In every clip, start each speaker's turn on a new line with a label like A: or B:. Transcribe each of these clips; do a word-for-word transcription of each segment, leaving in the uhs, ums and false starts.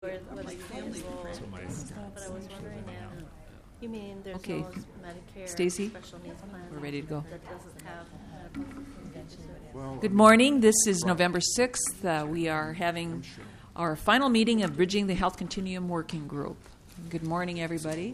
A: Whether you can enroll, but I was wondering if, you mean there's
B: Okay.
A: no Medicare
B: Stacy,
A: special needs plan?
B: we're ready to go.
A: That doesn't have medical conditions?
B: Good morning. This is November sixth. Uh, we are having our final meeting of Bridging the Health Continuum Working Group. Good morning, everybody.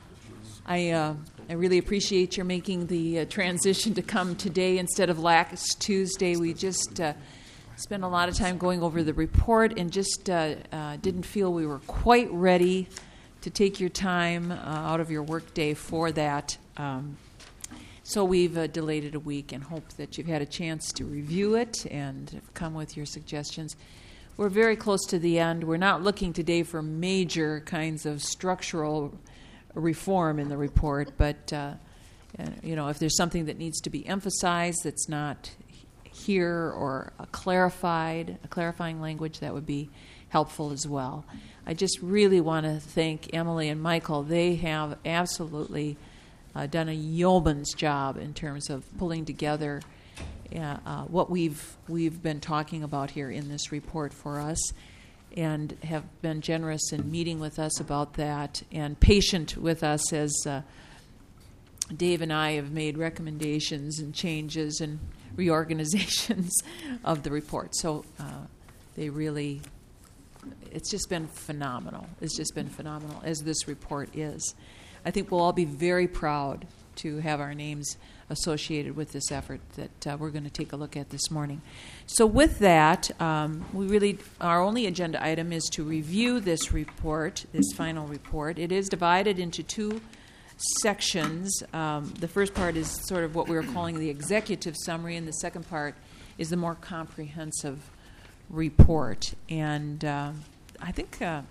B: I uh, I really appreciate your making the uh, transition to come today instead of last Tuesday. We just uh, spent a lot of time going over the report and just uh, uh, didn't feel we were quite ready to take your time uh, out of your workday for that. Um, so we've uh, delayed it a week and hope that you've had a chance to review it and come with your suggestions. We're very close to the end. We're not looking today for major kinds of structural reform in the report, but uh, you know, if there's something that needs to be emphasized that's not here or a clarified, a clarifying language, that would be helpful as well. I just really want to thank Emily and Michael. They have absolutely uh, done a yeoman's job in terms of pulling together uh, uh, what we've we've been talking about here in this report for us, and have been generous in meeting with us about that and patient with us as uh, Dave and I have made recommendations and changes and reorganizations of the report. So uh, they really, it's just been phenomenal. It's just been phenomenal, as this report is. I think we'll all be very proud to have our names associated with this effort that uh, we're going to take a look at this morning. So with that, um, we really, our only agenda item is to review this report, this final report. It is divided into two sections. Um, the first part is sort of what we were calling the executive summary, and the second part is the more comprehensive report. And uh, I think uh,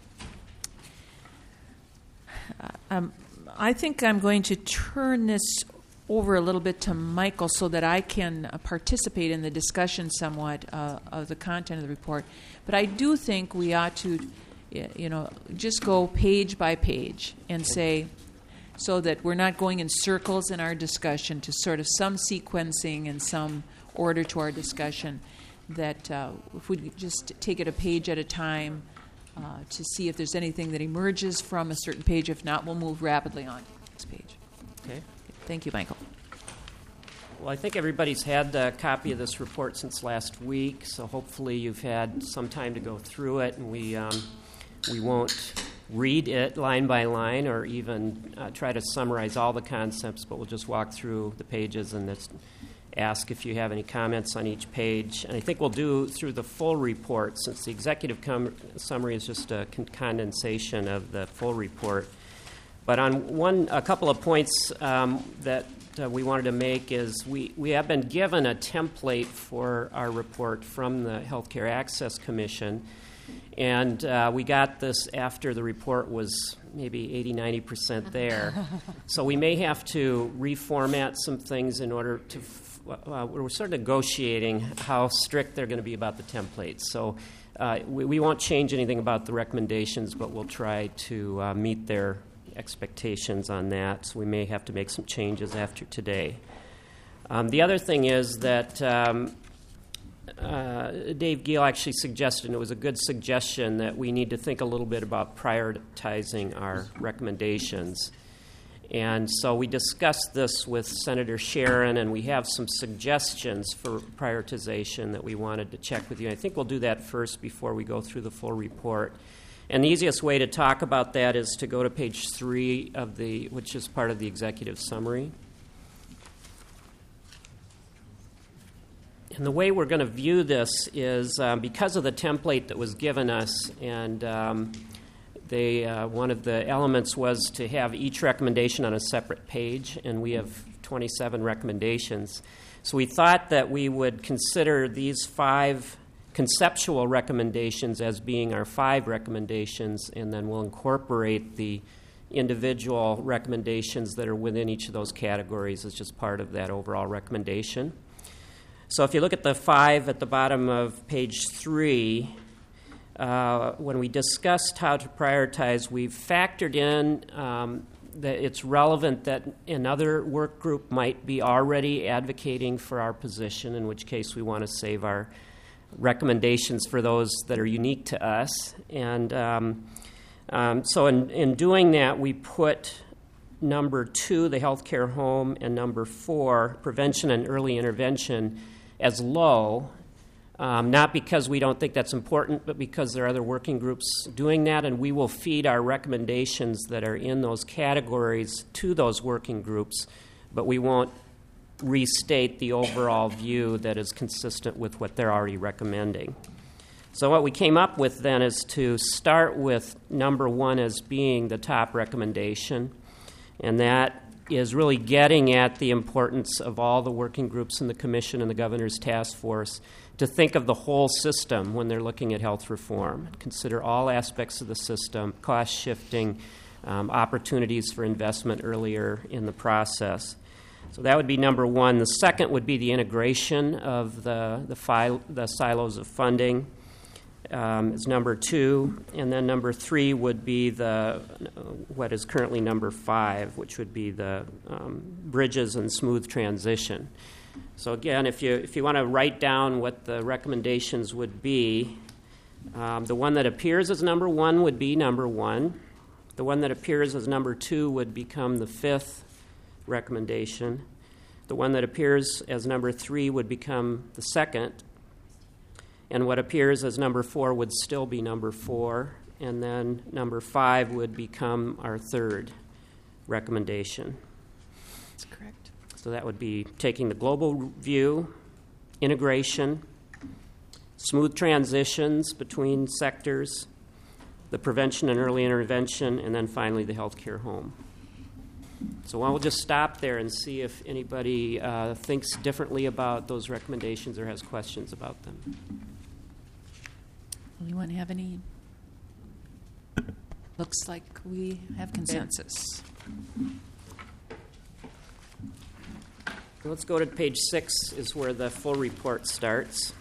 B: um, I think I'm going to turn this over a little bit to Michael so that I can uh, participate in the discussion somewhat uh, of the content of the report. But I do think we ought to, you know, just go page by page and say, so that we're not going in circles in our discussion, to sort of some sequencing and some order to our discussion, that uh, if we just take it a page at a time uh, to see if there's anything that emerges from a certain page. If not, we'll move rapidly on to the next page.
C: Okay.
B: Thank you, Michael.
C: Well, I think everybody's had a copy of this report since last week, so hopefully you've had some time to go through it, and we um, we won't read it line by line or even uh, try to summarize all the concepts, but we'll just walk through the pages and just ask if you have any comments on each page. And I think we'll do through the full report, since the executive com- summary is just a con- condensation of the full report. But on one, a couple of points um, that uh, we wanted to make is we, we have been given a template for our report from the Healthcare Access Commission. And uh, we got this after the report was maybe eighty, ninety percent there. So we may have to reformat some things in order to, f- uh, we're sort of negotiating how strict they're going to be about the templates. So uh, we, we won't change anything about the recommendations, but we'll try to uh, meet their expectations on that. So we may have to make some changes after today. Um, the other thing is that um, Uh, Dave Giel actually suggested, and it was a good suggestion, that we need to think a little bit about prioritizing our recommendations. And so we discussed this with Senator Sharon, and we have some suggestions for prioritization that we wanted to check with you. I think we'll do that first before we go through the full report. And the easiest way to talk about that is to go to page three of the, which is part of the executive summary. And the way we're going to view this is um, because of the template that was given us, and um, they, uh, one of the elements was to have each recommendation on a separate page, and we have twenty-seven recommendations. So we thought that we would consider these five conceptual recommendations as being our five recommendations, and then we'll incorporate the individual recommendations that are within each of those categories as just part of that overall recommendation. So if you look at the five at the bottom of page three, uh, when we discussed how to prioritize, we've factored in um, that it's relevant that another work group might be already advocating for our position, in which case we want to save our recommendations for those that are unique to us. And um, um, so in, in doing that, we put number two, the healthcare home, and number four, prevention and early intervention, as low. Um, not because we don't think that's important, but because there are other working groups doing that, and we will feed our recommendations that are in those categories to those working groups, but we won't restate the overall view that is consistent with what they're already recommending. So what we came up with then is to start with number one as being the top recommendation, and that is really getting at the importance of all the working groups in the Commission and the Governor's Task Force to think of the whole system when they're looking at health reform. Consider all aspects of the system, cost shifting, um, opportunities for investment earlier in the process. So that would be number one. The second would be the integration of the, the, fi- the silos of funding. Um, is number two, and then number three would be the what is currently number five, which would be the um, bridges and smooth transition. So again, if you if you want to write down what the recommendations would be, um, the one that appears as number one would be number one. The one that appears as number two would become the fifth recommendation. The one that appears as number three would become the second. And what appears as number four would still be number four. And then number five would become our third recommendation.
B: That's correct.
C: So that would be taking the global view, integration, smooth transitions between sectors, the prevention and early intervention, and then finally the healthcare home. So I'll just stop there and see if anybody uh, thinks differently about those recommendations or has questions about them.
B: Anyone have any? Looks like we have consensus.
C: Let's go to page six, is where the full report starts.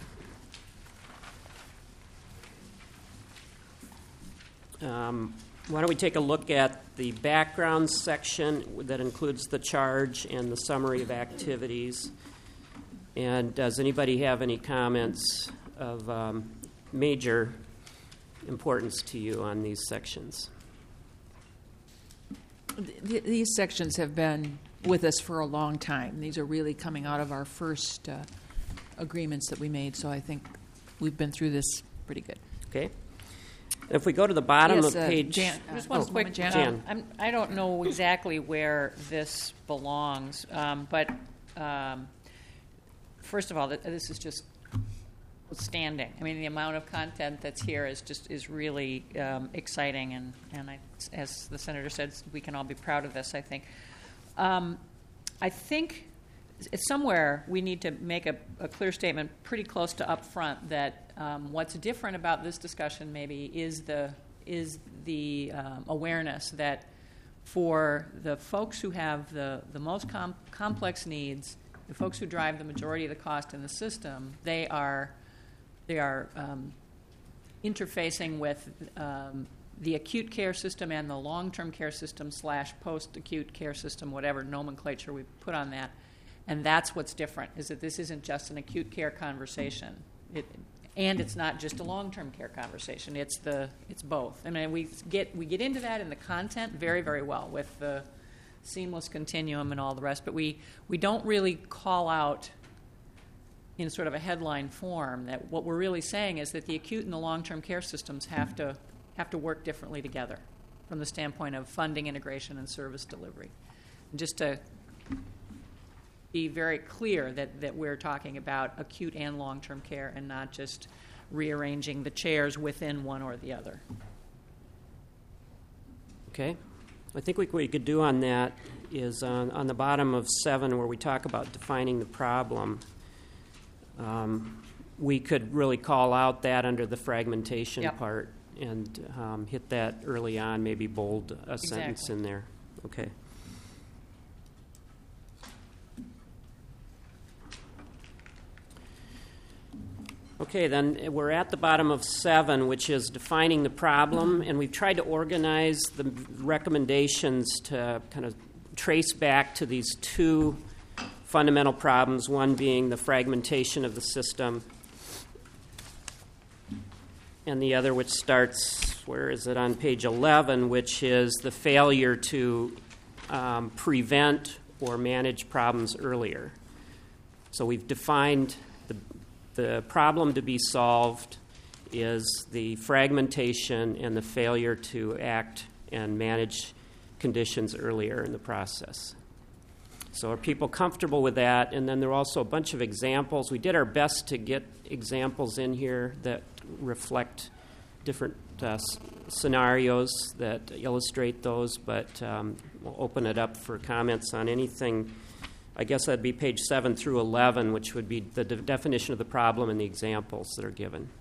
C: Um, why don't we take a look at the background section that includes the charge and the summary of activities. And does anybody have any comments of um, major importance to you on these sections?
B: Th- these sections have been with us for a long time. These are really coming out of our first uh, agreements that we made, so I think we've been through this pretty good.
C: Okay. If we go to the bottom
B: Yes,
C: of
B: uh,
C: page...
B: Jan, uh,
D: Just one
B: oh,
D: quick,
B: Jan.
C: Jan.
D: I'm, I don't know exactly where this belongs, um, but um, first of all, th- this is just outstanding. I mean, the amount of content that's here is just is really um, exciting, and, and I, as the Senator said, we can all be proud of this, I think. Um, I think somewhere we need to make a, a clear statement pretty close to up front that um, what's different about this discussion maybe is the is the um, awareness that for the folks who have the, the most com- complex needs, the folks who drive the majority of the cost in the system, they are they are um, interfacing with um, the acute care system and the long-term care system slash post-acute care system, whatever nomenclature we put on that. And that's what's different, is that this isn't just an acute care conversation. It, and it's not just a long-term care conversation. It's the it's both. I mean, we get we get into that in the content very, very well with the seamless continuum and all the rest, but we, we don't really call out in sort of a headline form that what we're really saying is that the acute and the long-term care systems have to have to work differently together from the standpoint of funding, integration, and service delivery. And just to be very clear that, that we're talking about acute and long-term care and not just rearranging the chairs within one or the other.
C: Okay. I think what we could do on that is on, on the bottom of seven, where we talk about defining the problem, um, we could really call out that under the fragmentation
D: Yep.
C: part and um, hit that early on, maybe bold a sentence
D: Exactly.
C: in there. Okay. Okay, then we're at the bottom of seven, which is defining the problem, and we've tried to organize the recommendations to kind of trace back to these two fundamental problems, one being the fragmentation of the system, and the other which starts, where is it, on page eleven, which is the failure to um, prevent or manage problems earlier. So we've defined the, the problem to be solved is the fragmentation and the failure to act and manage conditions earlier in the process. So are people comfortable with that? And then there are also a bunch of examples. We did our best to get examples in here that reflect different uh, s- scenarios that illustrate those, but um, we'll open it up for comments on anything. I guess that'd be page seven through eleven, which would be the de- definition of the problem and the examples that are given.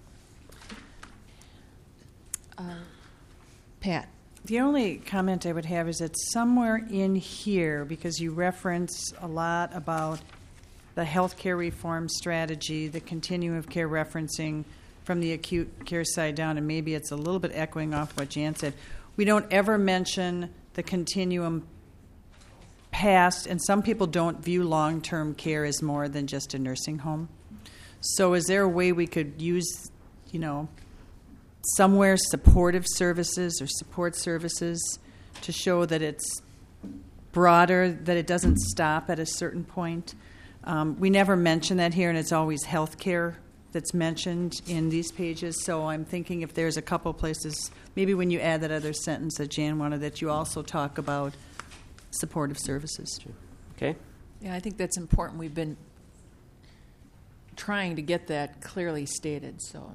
B: Uh, Pat.
E: The only comment I would have is that somewhere in here, because you reference a lot about the healthcare reform strategy, the continuum of care referencing from the acute care side down, and maybe it's a little bit echoing off what Jan said. We don't ever mention the continuum past, and some people don't view long-term care as more than just a nursing home. So is there a way we could use, you know, somewhere supportive services or support services to show that it's broader, that it doesn't stop at a certain point? Um, we never mention that here, and it's always healthcare that's mentioned in these pages. So I'm thinking if there's a couple places, maybe when you add that other sentence that Jan wanted, that you also talk about supportive services.
C: Okay?
B: Yeah, I think that's important. We've been trying to get that clearly stated, so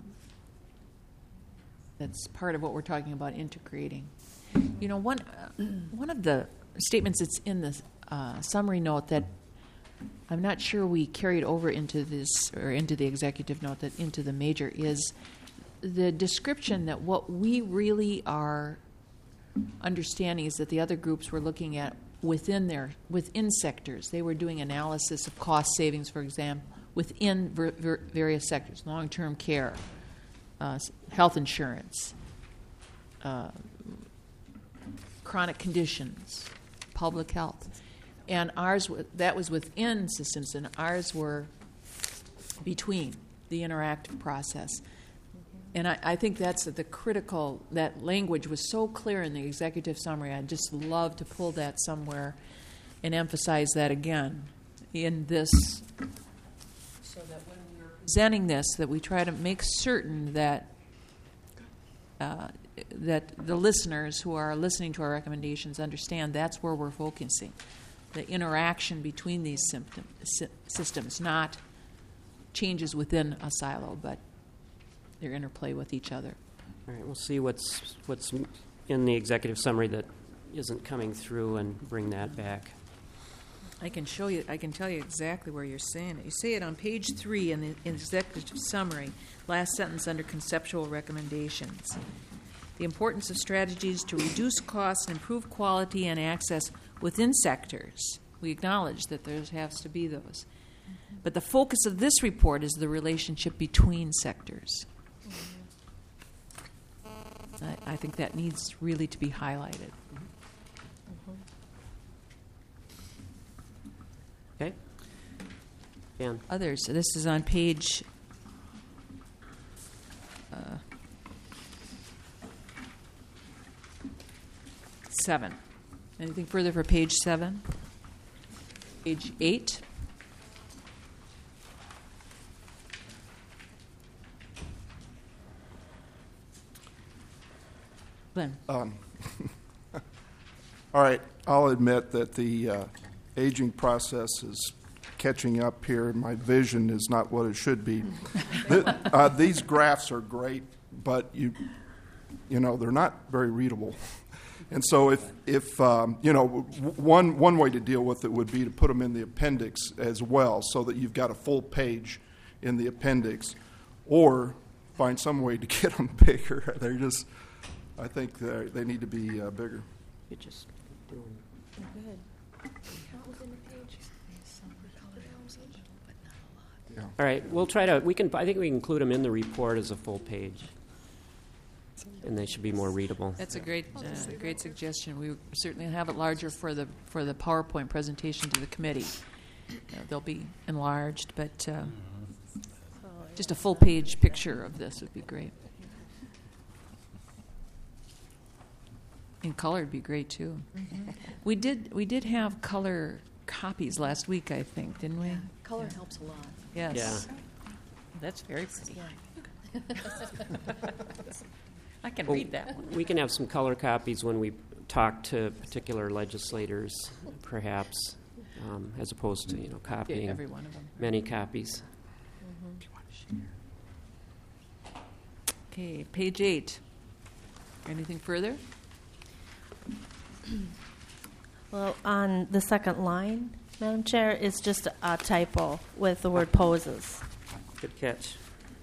B: that's part of what we're talking about integrating. You know, one uh, one of the statements that's in the uh, summary note that I'm not sure we carried over into this or into the executive note, that into the major, is the description that what we really are understanding is that the other groups were looking at within their within sectors. They were doing analysis of cost savings, for example, within ver- ver- various sectors: long-term care, uh, health insurance, uh, chronic conditions, public health. And ours, that was within systems, and ours were between, the interactive process. And I, I think that's the critical, that language was so clear in the executive summary. I'd just love to pull that somewhere and emphasize that again in this, so that when we're presenting this, that we try to make certain that uh, that the listeners who are listening to our recommendations understand that's where we're focusing. The interaction between these symptom, sy- systems, not changes within a silo, but their interplay with each other.
C: All right, we'll see what's what's in the executive summary that isn't coming through and bring that back.
B: I can show you, I can tell you exactly where you're saying it. You say it on page three in the executive summary, last sentence under conceptual recommendations. The importance of strategies to reduce costs and improve quality and access within sectors. We acknowledge that there has to be those. Mm-hmm. But the focus of this report is the relationship between sectors. Mm-hmm. I, I think that needs really to be highlighted.
C: Mm-hmm. Okay. Dan.
B: Others. So this is on page uh, seven. Anything further for page seven? Page eight. Glenn.
F: Um, all right, I'll admit that the uh, aging process is catching up here. My vision is not what it should be. the, uh, these graphs are great, but you, you know, they're not very readable. And so, if, if um, you know, w- one one way to deal with it would be to put them in the appendix as well, so that you've got a full page in the appendix, or find some way to get them bigger. They're just, I think they they need to be uh, bigger.
C: You just doing.
F: Yeah.
C: All right, we'll try to. We can. I think we can include them in the report as a full page, and they should be more readable.
B: That's a great, uh, great suggestion. We certainly have it larger for the for the PowerPoint presentation to the committee. Uh, they'll be enlarged, but uh, just a full page picture of this would be great. In color would be great too. We did we did have color copies last week, I think, didn't we?
A: Color helps a lot.
B: Yes.
C: Yeah.
D: That's very pretty.
A: Yeah.
D: I can
C: Well,
D: read that one.
C: We can have some color copies when we talk to particular legislators, perhaps, um, as opposed to, you know,
B: Yeah,
C: copying
B: every one of them.
C: many copies.
B: Okay, page eight. Anything further?
G: Well, on the second line, Madam Chair, it's just a typo with the word poses.
C: Good catch.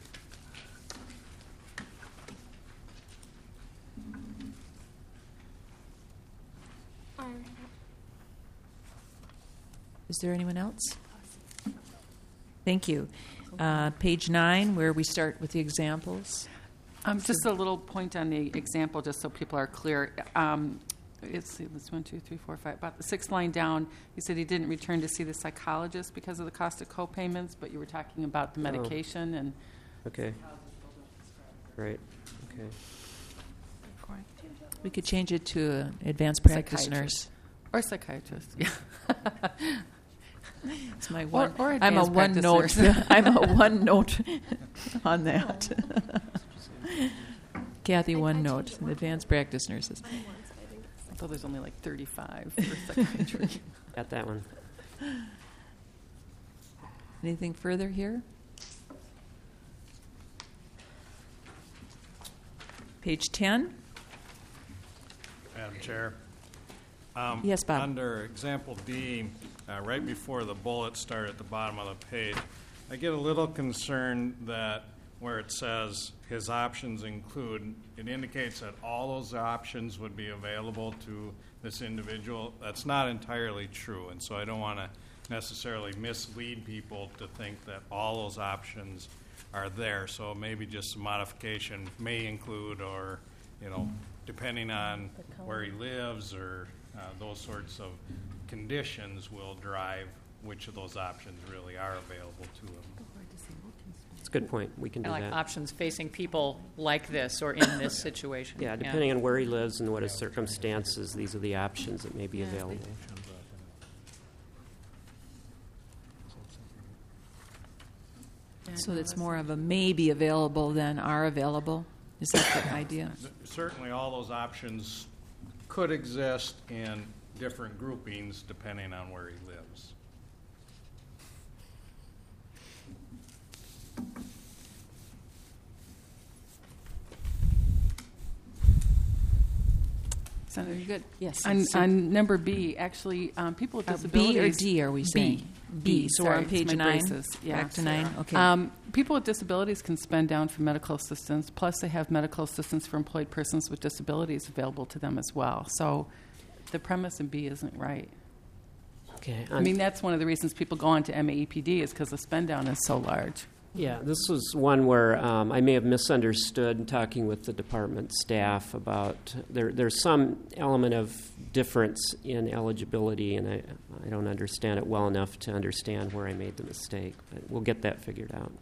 B: Is there anyone else? Thank you. Uh, page nine, where we start with the examples.
H: Um, just a little point on the example, just so people are clear. Um, it's, it's one, two, three, four, five. About the sixth line down, he said he didn't return to see the psychologist because of the cost of co-payments, but you were talking about the medication and.
C: Okay. Right. Okay.
B: We could change it to uh, advanced practice nurse.
H: Or psychiatrist, yeah.
B: It's my one.
H: or
B: I'm a
H: advanced
B: one
H: practice
B: note.
H: nurse.
B: I'm a one note on that. Kathy, one note. Advanced practice nurses.
H: So there's only like thirty-five for psychiatry.
C: Got that one.
B: Anything further here? Page ten.
I: Madam Chair. Um,
B: Yes, Bob.
I: Under example D, uh, right before the bullets start at the bottom of the page, I get a little concerned that where it says his options include, it indicates that all those options would be available to this individual. That's not entirely true, and so I don't want to necessarily mislead people to think that all those options are there. So maybe just a modification may include, or, you know, depending on where he lives or uh, those sorts of conditions will drive which of those options really are available to him.
C: It's a good point. We can do
D: Like
C: that.
D: options facing people like this or in this situation.
C: Yeah, depending on where he lives and what his circumstances, these are the options that may be available.
B: So it's more of a maybe available than are available. Is that the idea?
I: Certainly, all those options could exist in different groupings depending on where he lives.
H: Senator,
B: Very good. Yes.
H: On,
B: So-
H: on number B, actually, um, people with
B: Uh,
H: disabilities.
B: B or D are we saying?
H: B.
B: B. So we're on
H: sorry, it's
B: page
H: my
B: nine?
H: braces. Yeah.
B: Back to nine? Okay.
H: Um, people with disabilities can spend down for medical assistance, plus they have medical assistance for employed persons with disabilities available to them as well. So the premise in B isn't right.
C: Okay.
H: I mean, that's one of the reasons people go on to M A E P D is because the spend down is so large.
C: Yeah, this was one where um, I may have misunderstood in talking with the department staff about there. There's some element of difference in eligibility, and I, I don't understand it well enough to understand where I made the mistake. But we'll get that figured out.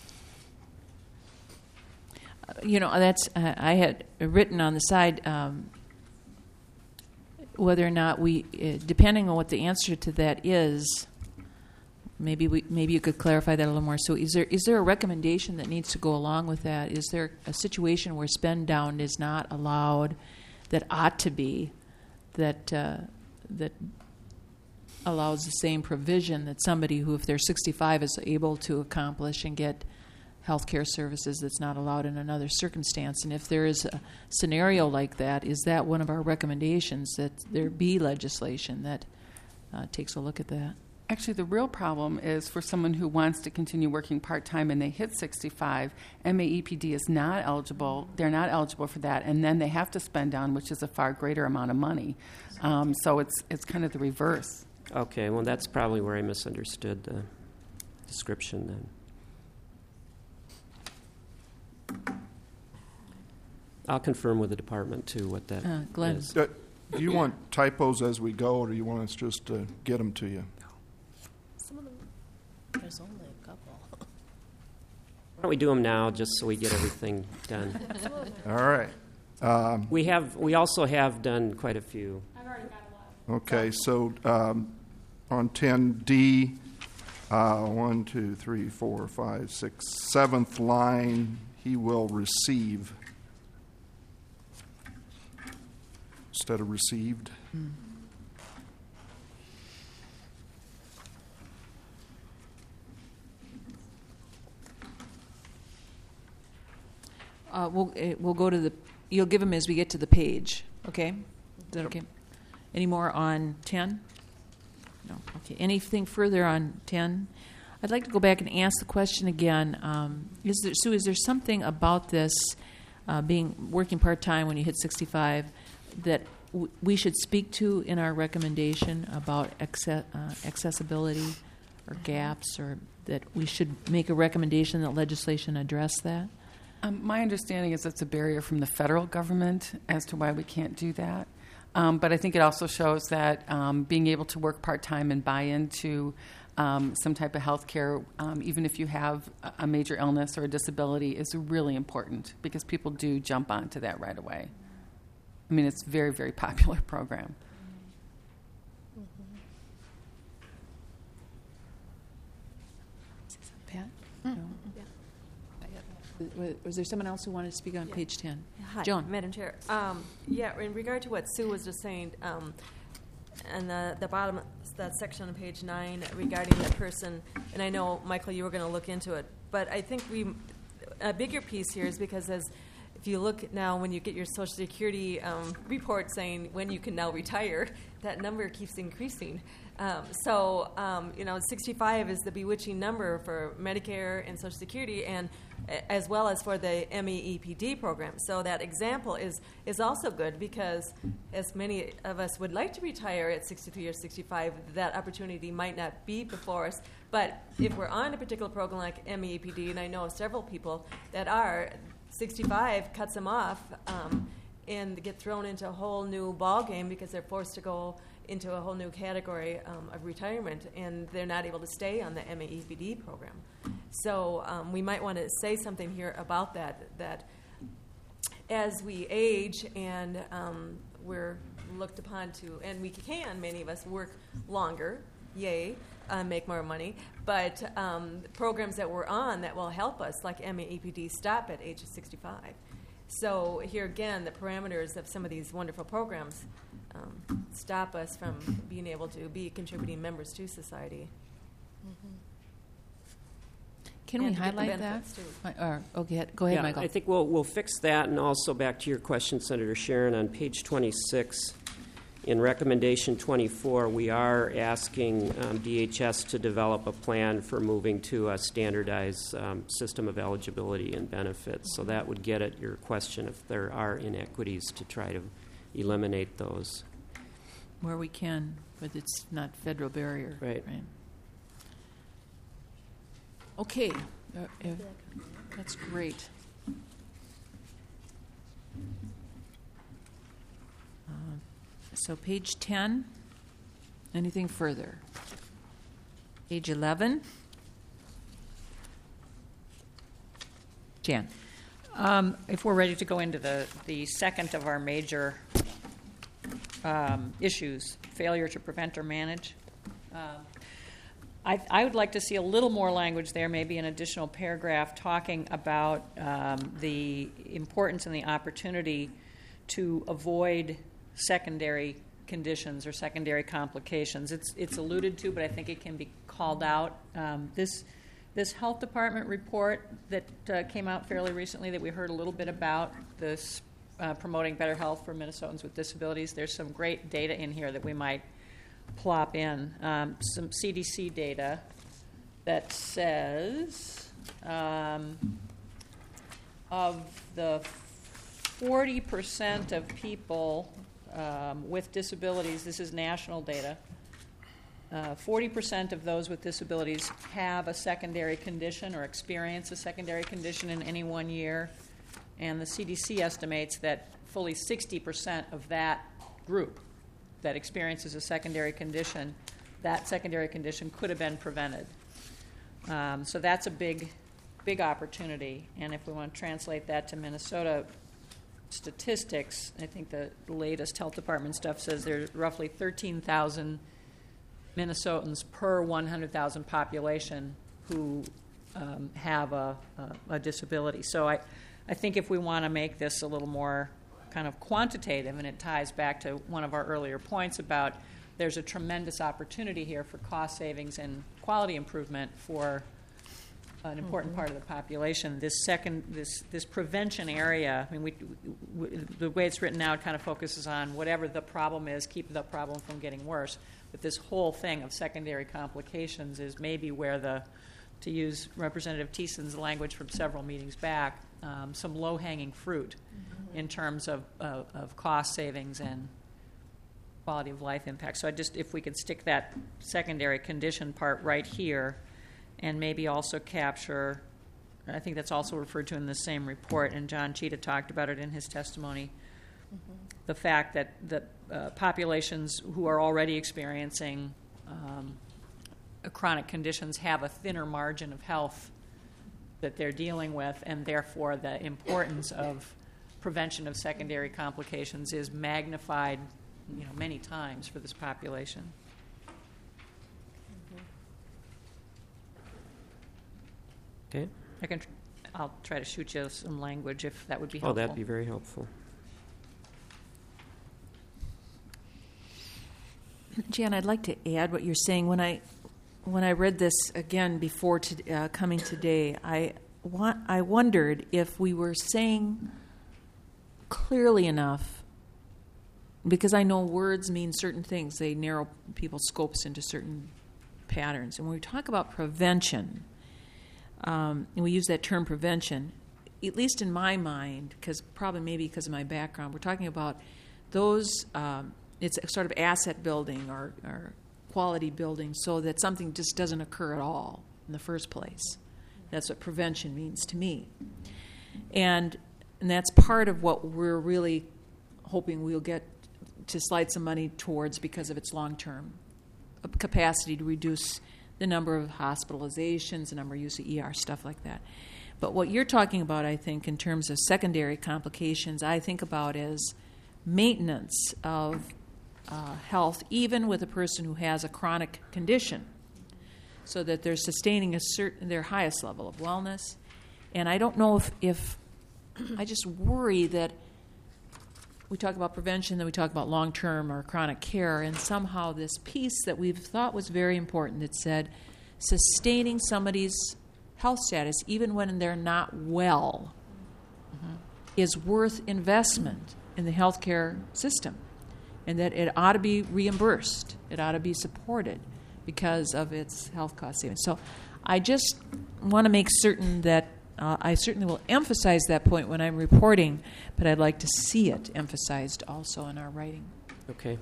B: You know, that's uh, I had written on the side um, whether or not we, uh, depending on what the answer to that is, maybe we maybe you could clarify that a little more. So, is there is there a recommendation that needs to go along with that? Is there a situation where spend down is not allowed, that ought to be, that uh, that allows the same provision that somebody who, if they're sixty-five, is able to accomplish and get health care services that's not allowed in another circumstance? And if there is a scenario like that, is that one of our recommendations, that there be legislation that uh, takes a look at that?
H: Actually, the real problem is for someone who wants to continue working part-time and they hit sixty-five, M A E P D is not eligible. They're not eligible for that, and then they have to spend down, which is a far greater amount of money. Um, so it's it's kind of the reverse.
C: Okay, well, that's probably where I misunderstood the description then. I'll confirm with the department, too, what that
B: Uh, Glenn.
C: is.
F: Uh, Do you want typos as we go, or do you want us just to get them to you?
A: Some of them, there's only a couple.
C: Why don't we do them now, just so we get everything done?
F: All right. Um,
C: We have, we also have done quite a few.
F: Okay, so um, on ten D, uh, one, two, three, four, five, six, seventh line, he will receive instead of received.
B: Mm. Uh, we'll, uh, we'll go to the, you'll give them as we get to the page, okay? Is that okay? Any more on ten? No, okay. Anything further on ten? I'd like to go back and ask the question again. Um, is there, Sue, is there something about this uh, being working part-time when you hit sixty-five that w- we should speak to in our recommendation about acce- uh, accessibility or gaps, or that we should make a recommendation that legislation address that?
H: Um, my understanding is it's a barrier from the federal government as to why we can't do that. Um, but I think it also shows that um, being able to work part-time and buy into um, some type of health care, um, even if you have a- a major illness or a disability, is really important because people do jump onto that right away. I mean, it's a very, very popular program.
B: Pat? No. Was, was there someone else who wanted to speak on
A: Yeah.
B: page ten?
A: Hi,
B: Joan.
A: Madam Chair. Um, yeah, in regard to what Sue was just saying, um, and the, the bottom, that section on page nine regarding the person, and I know, Michael, you were going to look into it, but I think we, a bigger piece here is because as, if you look now, when you get your Social Security um, report saying when you can now retire, that number keeps increasing. Um, so, um, you know, sixty-five is the bewitching number for Medicare and Social Security, and a- as well as for the M E E P D program. So that example is is also good because, as many of us would like to retire at sixty-three or sixty-five, that opportunity might not be before us. But if we're on a particular program like M E E P D, and I know of several people that are, sixty-five cuts them off um, and get thrown into a whole new ball game because they're forced to go into a whole new category um, of retirement, and they're not able to stay on the M E E P D program. So um, we might want to say something here about that, that as we age and um, we're looked upon to, and we can, many of us, work longer, yay, uh, make more money, but um, programs that we're on that will help us, like M E E P D, stop at age of sixty-five. So here again, the parameters of some of these wonderful programs um, stop us from being able to be contributing members to society.
B: Can we
A: And to get the
B: highlight that?
A: benefits, too.
B: Mi- Or, okay, go ahead,
C: Yeah,
B: Michael.
C: I think we'll, we'll fix that, and also back to your question, Senator Sharon, on page twenty-six, in recommendation twenty-four, we are asking um, D H S to develop a plan for moving to a standardized um, system of eligibility and benefits. So that would get at your question if there are inequities to try to eliminate those.
B: Where we can, but it's not federal barrier.
C: Right.
B: Okay, uh, uh, that's great. Uh, So page ten, anything further? Page eleven? Jan?
D: Um, If we're ready to go into the, the second of our major um, issues, failure to prevent or manage, um, I, I would like to see a little more language there, maybe an additional paragraph talking about um, the importance and the opportunity to avoid secondary conditions or secondary complications. It's it's alluded to, but I think it can be called out. Um, this this health department report that uh, came out fairly recently that we heard a little bit about, this uh, promoting better health for Minnesotans with disabilities. There's some great data in here that we might plop in. Um, some C D C data that says um, of the forty percent of people um, with disabilities, this is national data, uh, forty percent of those with disabilities have a secondary condition or experience a secondary condition in any one year, and the C D C estimates that fully sixty percent of that group that experiences a secondary condition, that secondary condition could have been prevented. Um, so that's a big, big opportunity. And if we want to translate that to Minnesota statistics, I think the latest health department stuff says there's roughly thirteen thousand Minnesotans per one hundred thousand population who um, have a, a, a disability. So I, I think if we want to make this a little more kind of quantitative, and it ties back to one of our earlier points about there's a tremendous opportunity here for cost savings and quality improvement for an important mm-hmm. part of the population. This second, this this prevention area, I mean, we, we, the way it's written now, it kind of focuses on whatever the problem is, keep the problem from getting worse. But this whole thing of secondary complications is maybe where the, to use Representative Thiessen's language from several meetings back, um, some low-hanging fruit mm-hmm. in terms of, uh, of cost savings and quality of life impact. So I just, if we could stick that secondary condition part right here, and maybe also capture, I think that's also referred to in the same report, and John Cheetah talked about it in his testimony, mm-hmm. the fact that the uh, populations who are already experiencing um, chronic conditions have a thinner margin of health that they're dealing with, and therefore the importance of prevention of secondary complications is magnified, you know, many times for this population.
C: Okay.
D: I can. Tr- I'll try to shoot you some language if that would be
C: Oh,
D: helpful.
C: that'd be very helpful.
B: Jan, I'd like to add what you're saying. When I when I read this again before to, uh, coming today, I wa- I wondered if we were saying clearly enough, because I know words mean certain things. They narrow people's scopes into certain patterns. And when we talk about prevention, um, and we use that term prevention, at least in my mind, because probably maybe because of my background, we're talking about those, um, it's a sort of asset building or, or quality building so that something just doesn't occur at all in the first place. That's what prevention means to me. And, and that's part of what we're really hoping we'll get to slide some money towards because of its long-term capacity to reduce the number of hospitalizations, the number of use of E R, stuff like that. But what you're talking about, I think, in terms of secondary complications, I think about as maintenance of uh, health, even with a person who has a chronic condition, so that they're sustaining a certain their highest level of wellness. And I don't know if, if I just worry that we talk about prevention, then we talk about long-term or chronic care, and somehow this piece that we've thought was very important that said sustaining somebody's health status, even when they're not well, mm-hmm. is worth investment in the healthcare system, and that it ought to be reimbursed. It ought to be supported because of its health cost savings. So I just want to make certain that Uh, I certainly will emphasize that point when I'm reporting, but I'd like to see it emphasized also in our writing.
C: Okay.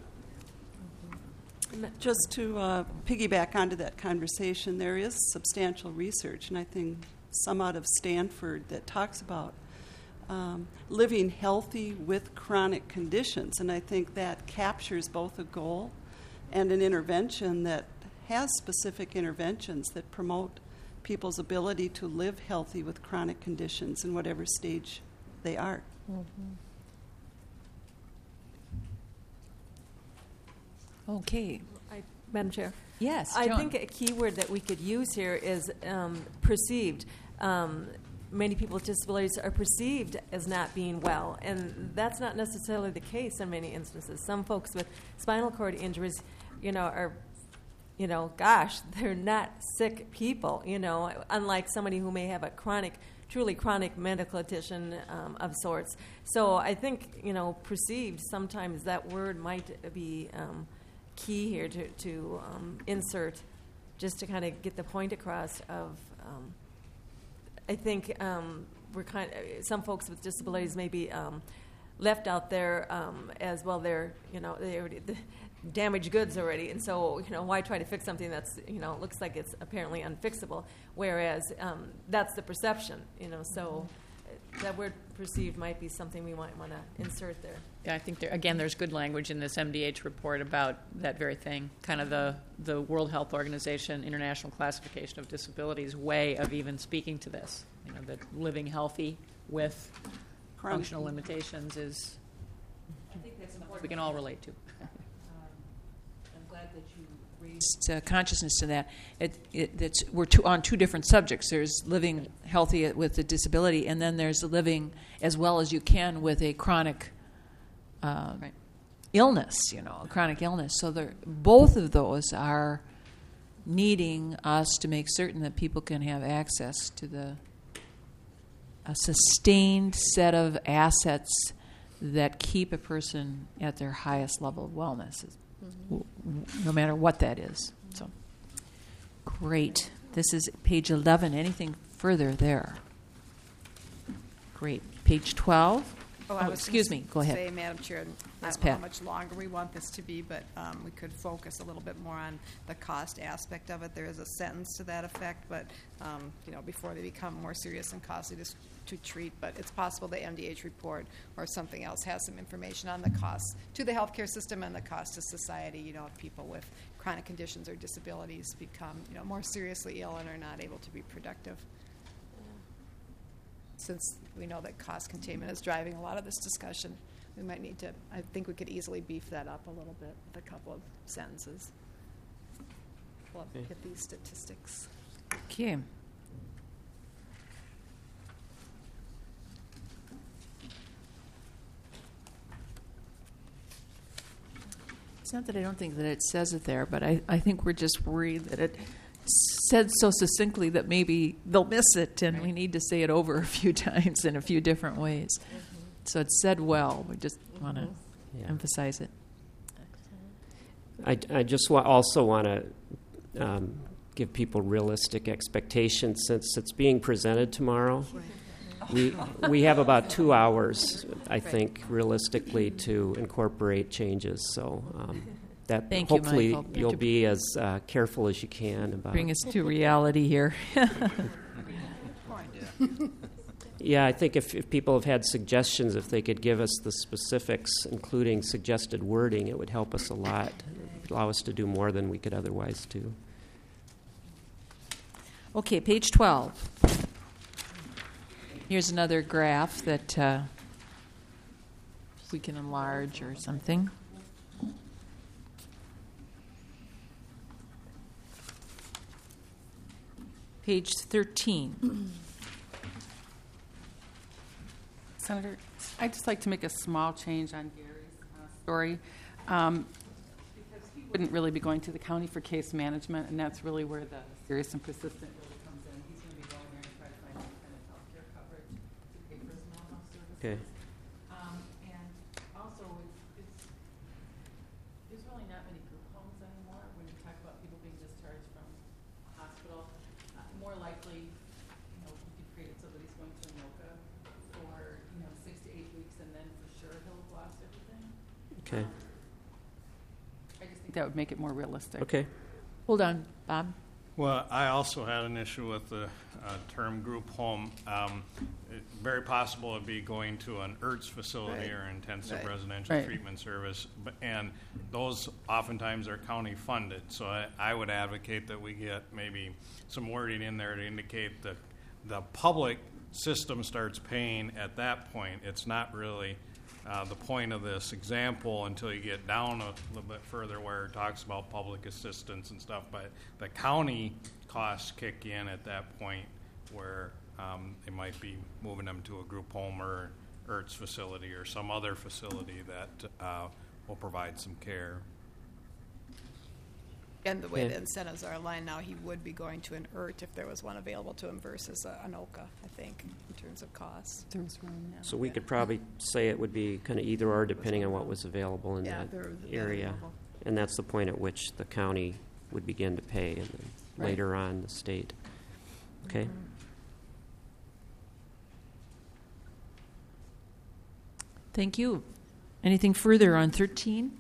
J: Just to uh, piggyback onto that conversation, there is substantial research, and I think some out of Stanford that talks about um, living healthy with chronic conditions, and I think that captures both a goal and an intervention that has specific interventions that promote people's ability to live healthy with chronic conditions in whatever stage they are.
B: Mm-hmm. Okay.
A: I, Madam Chair.
B: Yes,
A: I
B: Joan.
A: think a key word that we could use here is um, perceived. Um, many people with disabilities are perceived as not being well, and that's not necessarily the case in many instances. Some folks with spinal cord injuries, you know, are You know, gosh, they're not sick people, you know, unlike somebody who may have a chronic, truly chronic medical condition um, of sorts. So I think, you know, perceived, sometimes that word might be um, key here to, to um, insert just to kind of get the point across of, um, I think um, we're kind of, some folks with disabilities may be um, left out there um, as well. They're, you know, they already, the, damaged goods already, and so, you know, why try to fix something that's, you know, looks like it's apparently unfixable, whereas um, that's the perception, you know, so that word perceived might be something we might want to insert there.
D: Yeah, I think, there, again, there's good language in this M D H report about that very thing, kind of the, the World Health Organization International Classification of Disabilities way of even speaking to this, you know, that living healthy with
J: chronic.
D: functional limitations is, we can all relate to.
B: I'm glad that you raised uh, consciousness to that. It, it, that's, we're two, on two different subjects. There's living healthy with a disability, and then there's living as well as you can with a chronic uh,
D: Right.
B: illness, you know, a chronic illness. So they're- both of those are needing us to make certain that people can have access to the a sustained set of assets that keep a person at their highest level of wellness, w- w- no matter what that is. So, great. This is page eleven. Anything further there? Great. Page twelve.
K: Oh, I
B: Oh,
K: was
B: excuse
K: gonna
B: me. Go ahead.
K: Say, Madam Chair, I
B: Yes,
K: don't know how
B: Pat.
K: much longer we want this to be, but um, we could focus a little bit more on the cost aspect of it. There is a sentence to that effect, but, um, you know, before they become more serious and costly to, s- to treat. But it's possible the M D H report or something else has some information on the costs to the healthcare system and the cost to society, you know, if people with chronic conditions or disabilities become, you know, more seriously ill and are not able to be productive. Since we know that cost containment is driving a lot of this discussion, we might need to, I think we could easily beef that up a little bit with a couple of sentences. We'll
C: Okay.
K: get these statistics.
B: Okay. It's not that I don't think that it says it there, but I, I think we're just worried that it said so succinctly that maybe they'll miss it, and we need to say it over a few times in a few different ways. So it's said well. We just want to
C: Yeah.
B: emphasize it.
C: I, I just wa- also want to um, give people realistic expectations since it's being presented tomorrow. We we have about two hours, I think, realistically, to incorporate changes. So um, that
B: Thank you,
C: hopefully
B: Michael.
C: you'll be as uh, careful as you can about.
B: Bring us to reality here.
C: Yeah, I think if, if people have had suggestions, if they could give us the specifics, including suggested wording, it would help us a lot. It would allow us to do more than we could otherwise do.
B: Okay, page twelve. Here's another graph that uh, we can enlarge or something. Page thirteen.
H: Senator, I'd just like to make a small change on Gary's uh, story. Um, because he wouldn't really be going to the county for case management, and that's really where the serious and persistent really comes in. He's going to be going there to try to find some kind of health care coverage to pay for his mental health services.
C: Okay.
H: Um, and also, it's, it's, there's really not many group homes anymore when you talk about people being discharged from a hospital. Uh, more likely, you know, you could create somebody's going to Anoka for, you know, six to eight weeks, and then for sure he'll have lost everything.
C: Okay.
H: Um, I just think that would make it more realistic.
C: Okay.
B: Hold on, Bob.
I: Well, I also had an issue with the uh, term group home. Um, it, very possible it'd be going to an I R T S facility
K: Right.
I: or intensive
K: Right.
I: residential
H: Right.
I: treatment service, but, and those oftentimes are county funded. So I, I would advocate that we get maybe some wording in there to indicate that the public system starts paying at that point. It's not really uh, the point of this example until you get down a little bit further where it talks about public assistance and stuff. But the county costs kick in at that point where um, they might be moving them to a group home or I R T S facility or some other facility that uh, will provide some care.
K: And the way
C: Yeah.
K: the incentives are aligned now, he would be going to an I R T if there was one available to him versus a- an Anoka, I think, in terms of costs.
H: There was room, yeah.
C: So we could probably say it would be kind of either or depending on what was available in
K: Yeah,
C: that
K: they're- they're
C: area.
K: available.
C: And that's the point at which the county would begin to pay and then
H: Right.
C: later on the state. Okay?
B: Thank you. Anything further on thirteen?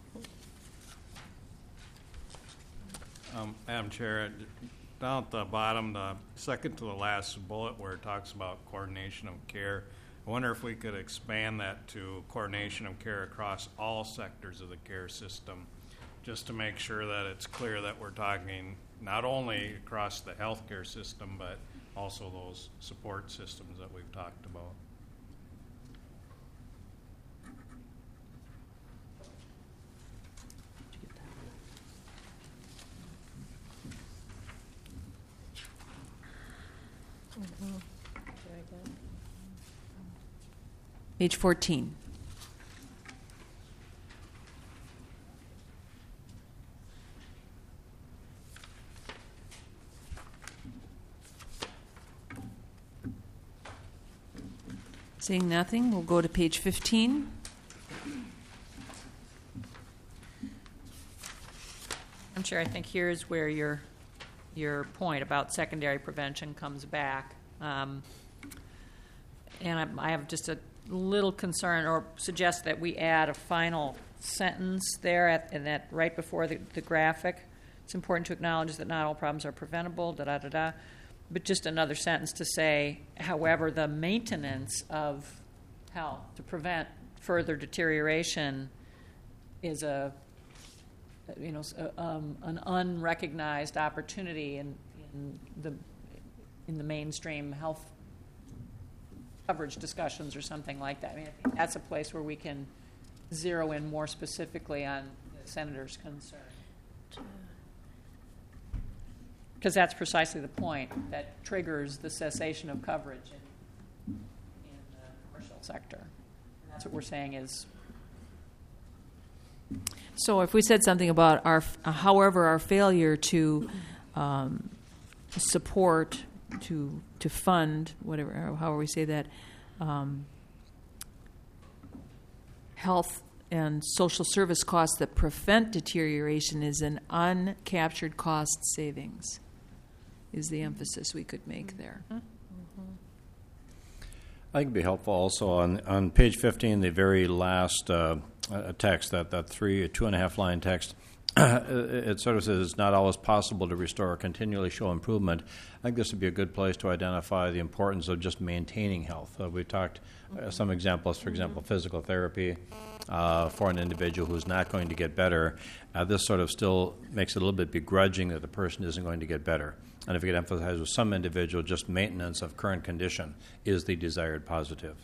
I: Um, Madam Chair, down at the bottom, the second to the last bullet where it talks about coordination of care, I wonder if we could expand that to coordination of care across all sectors of the care system, just to make sure that it's clear that we're talking not only across the healthcare system, but also those support systems that we've talked about.
B: Page fourteen. Seeing nothing, we'll go to page fifteen.
D: I'm sure, I think here's where your, your point about secondary prevention comes back. Um, and I, I have just a little concern, or suggest that we add a final sentence there at, and that right before the, the graphic. It's important to acknowledge that not all problems are preventable, da da da da. But just another sentence to say, however, the maintenance of health to prevent further deterioration is a, you know, um, an unrecognized opportunity in, in the in the mainstream health coverage discussions or something like that. I mean, I think that's a place where we can zero in more specifically on the senator's concern. Because that's precisely the point that triggers the cessation of coverage in, in the commercial sector. And that's what we're saying is.
B: So if we said something about our, uh, however, our failure to um, support, to to fund, whatever, however we say that, um, health and social service costs that prevent deterioration is an uncaptured cost savings, is the emphasis we could make there.
L: I think it'd be helpful also on, on page fifteen, the very last uh, uh, text, that, that three, two and a half line text, it sort of says it's not always possible to restore or continually show improvement. I think this would be a good place to identify the importance of just maintaining health. Uh, we talked uh, some examples, for example, physical therapy uh, for an individual who's not going to get better. Uh, this sort of still makes it a little bit begrudging that the person isn't going to get better. And if you could emphasize with some individual, just maintenance of current condition is the desired positive.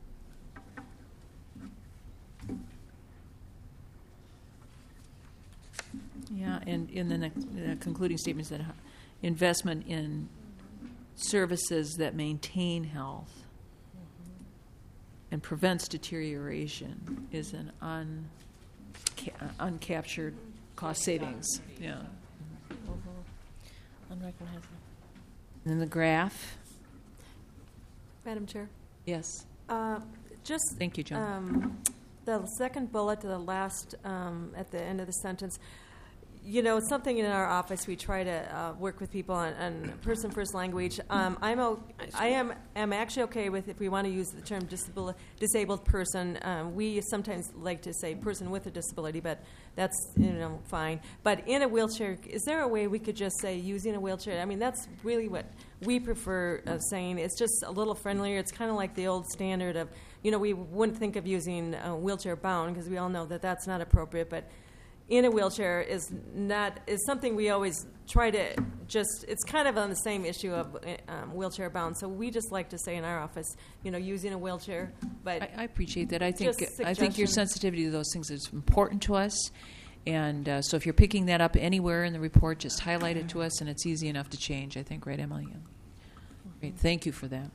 B: Yeah, and in the, next, the concluding statements that investment in services that maintain health and prevents deterioration is an un, ca- uncaptured cost savings. Yeah.
G: Unrecognized.
B: And then the graph.
A: Madam Chair?
B: Yes.
A: Uh, just
B: Thank you, John.
A: Um, the second bullet to the last, um, at the end of the sentence, you know, it's something in our office we try to uh, work with people on, on person-first language. Um, I'm o- I am am actually okay with if we want to use the term disabil- disabled person. Um, we sometimes like to say person with a disability, but that's, you know, fine. But in a wheelchair, is there a way we could just say using a wheelchair? I mean, that's really what we prefer uh, saying. It's just a little friendlier. It's kind of like the old standard of, you know, we wouldn't think of using uh, wheelchair bound because we all know that that's not appropriate, but in a wheelchair is not is something we always try to just. It's kind of on the same issue of um, wheelchair bound. So we just like to say in our office, you know, using a wheelchair. But
B: I, I appreciate that. I think
A: just
B: I think your
A: suggestions.
B: sensitivity to those things is important to us, and uh, so if you're picking that up anywhere in the report, just highlight it to us, and it's easy enough to change. I think, right, Emily? Great. Thank you for that.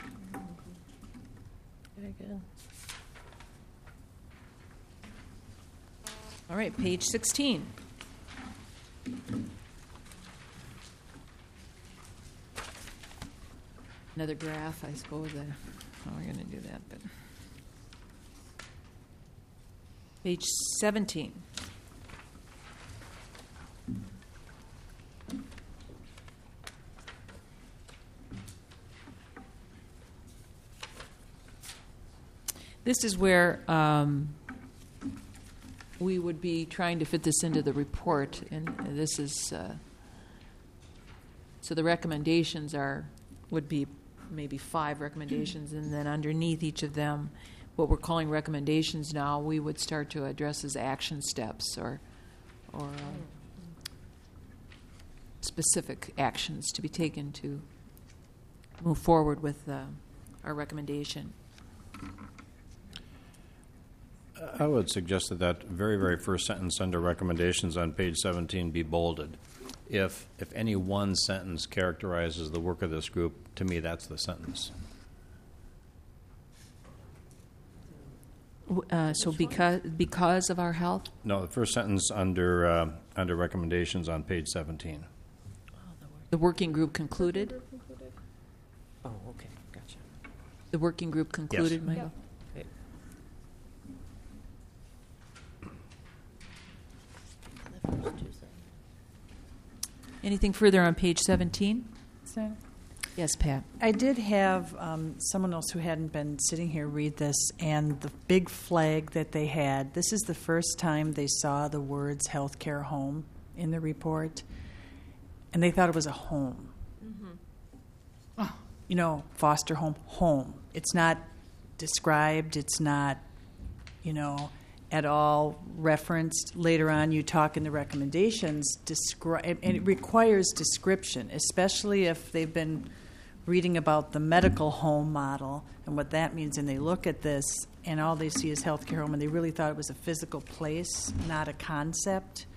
G: Very good.
B: All right, page sixteen. Another graph, I suppose. I, how we're going to do that, but page seventeen. This is where um, we would be trying to fit this into the report, and this is uh, so the recommendations are would be maybe five recommendations, and then underneath each of them, what we're calling recommendations now, we would start to address as action steps or or um, specific actions to be taken to move forward with uh, our recommendation.
L: I would suggest that that very, very first sentence under recommendations on page seventeen be bolded. If, if any one sentence characterizes the work of this group, to me, that's the sentence.
B: Uh, so because because of our health?
L: No, the first sentence under, uh, under recommendations on page seventeen.
B: The working group concluded?
C: Oh, okay, gotcha.
B: The working group concluded,
L: Yes.
B: Michael?
C: Okay.
B: Anything further on page seventeen?
E: So,
B: Yes, Pat.
E: I did have um, someone else who hadn't been sitting here read this, and the big flag that they had, this is the first time they saw the words healthcare home in the report, and they thought it was a home. Oh. You know, foster home, home. It's not described, it's not, you know, at all referenced. Later on, you talk in the recommendations, descri- and it requires description, especially if they've been reading about the medical home model and what that means, and they look at this and all they see is healthcare home, and they really thought it was a physical place, not a concept.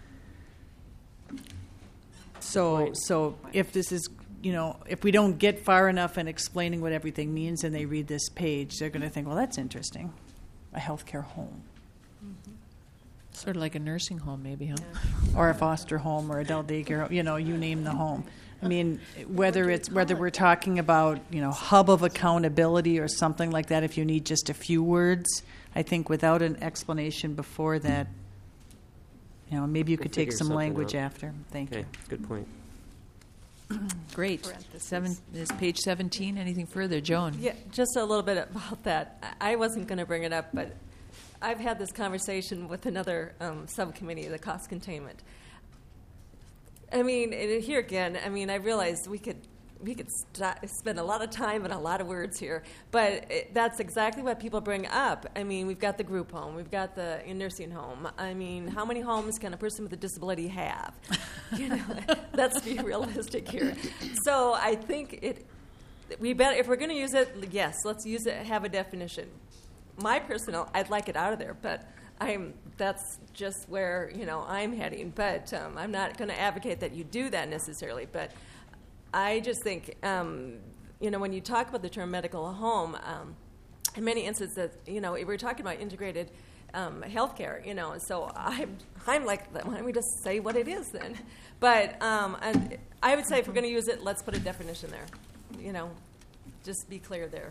E: So, so if this is, you know, if we don't get far enough in explaining what everything means and they read this page, they're going to think, well, that's interesting, a healthcare home.
B: Sort of like a nursing home, maybe, huh?
E: Or a foster home or adult daycare, you know, you name the home. I mean, whether it's whether we're talking about, you know, hub of accountability or something like that, if you need just a few words, I think without an explanation before that, you know, maybe you
C: We'll
E: could take
C: figure
E: some
C: something
E: language
C: out.
E: after. Thank
C: Okay,
E: you.
C: good point.
B: Great. Seven is page seventeen. Anything further, Joan?
A: Yeah, just a little bit about that. I I wasn't going to bring it up, but I've had this conversation with another um, subcommittee, the cost containment. I mean, and here again, I mean, I realize we could we could st- spend a lot of time and a lot of words here, but it, that's exactly what people bring up. I mean, we've got the group home, we've got the nursing home. I mean, how many homes can a person with a disability have? You know, let's be realistic here. So I think it. We bet if we're going to use it, yes, let's use it. Have a definition. My personal, I'd like it out of there, but I'm. That's just where you know I'm heading. But um, I'm not going to advocate that you do that necessarily. But I just think um, you know when you talk about the term medical home, um, in many instances, you know we're talking about integrated um, healthcare. You know, so I'm I'm like, why don't we just say what it is then? But um, and I would say if we're going to use it, let's put a definition there. You know, just be clear there.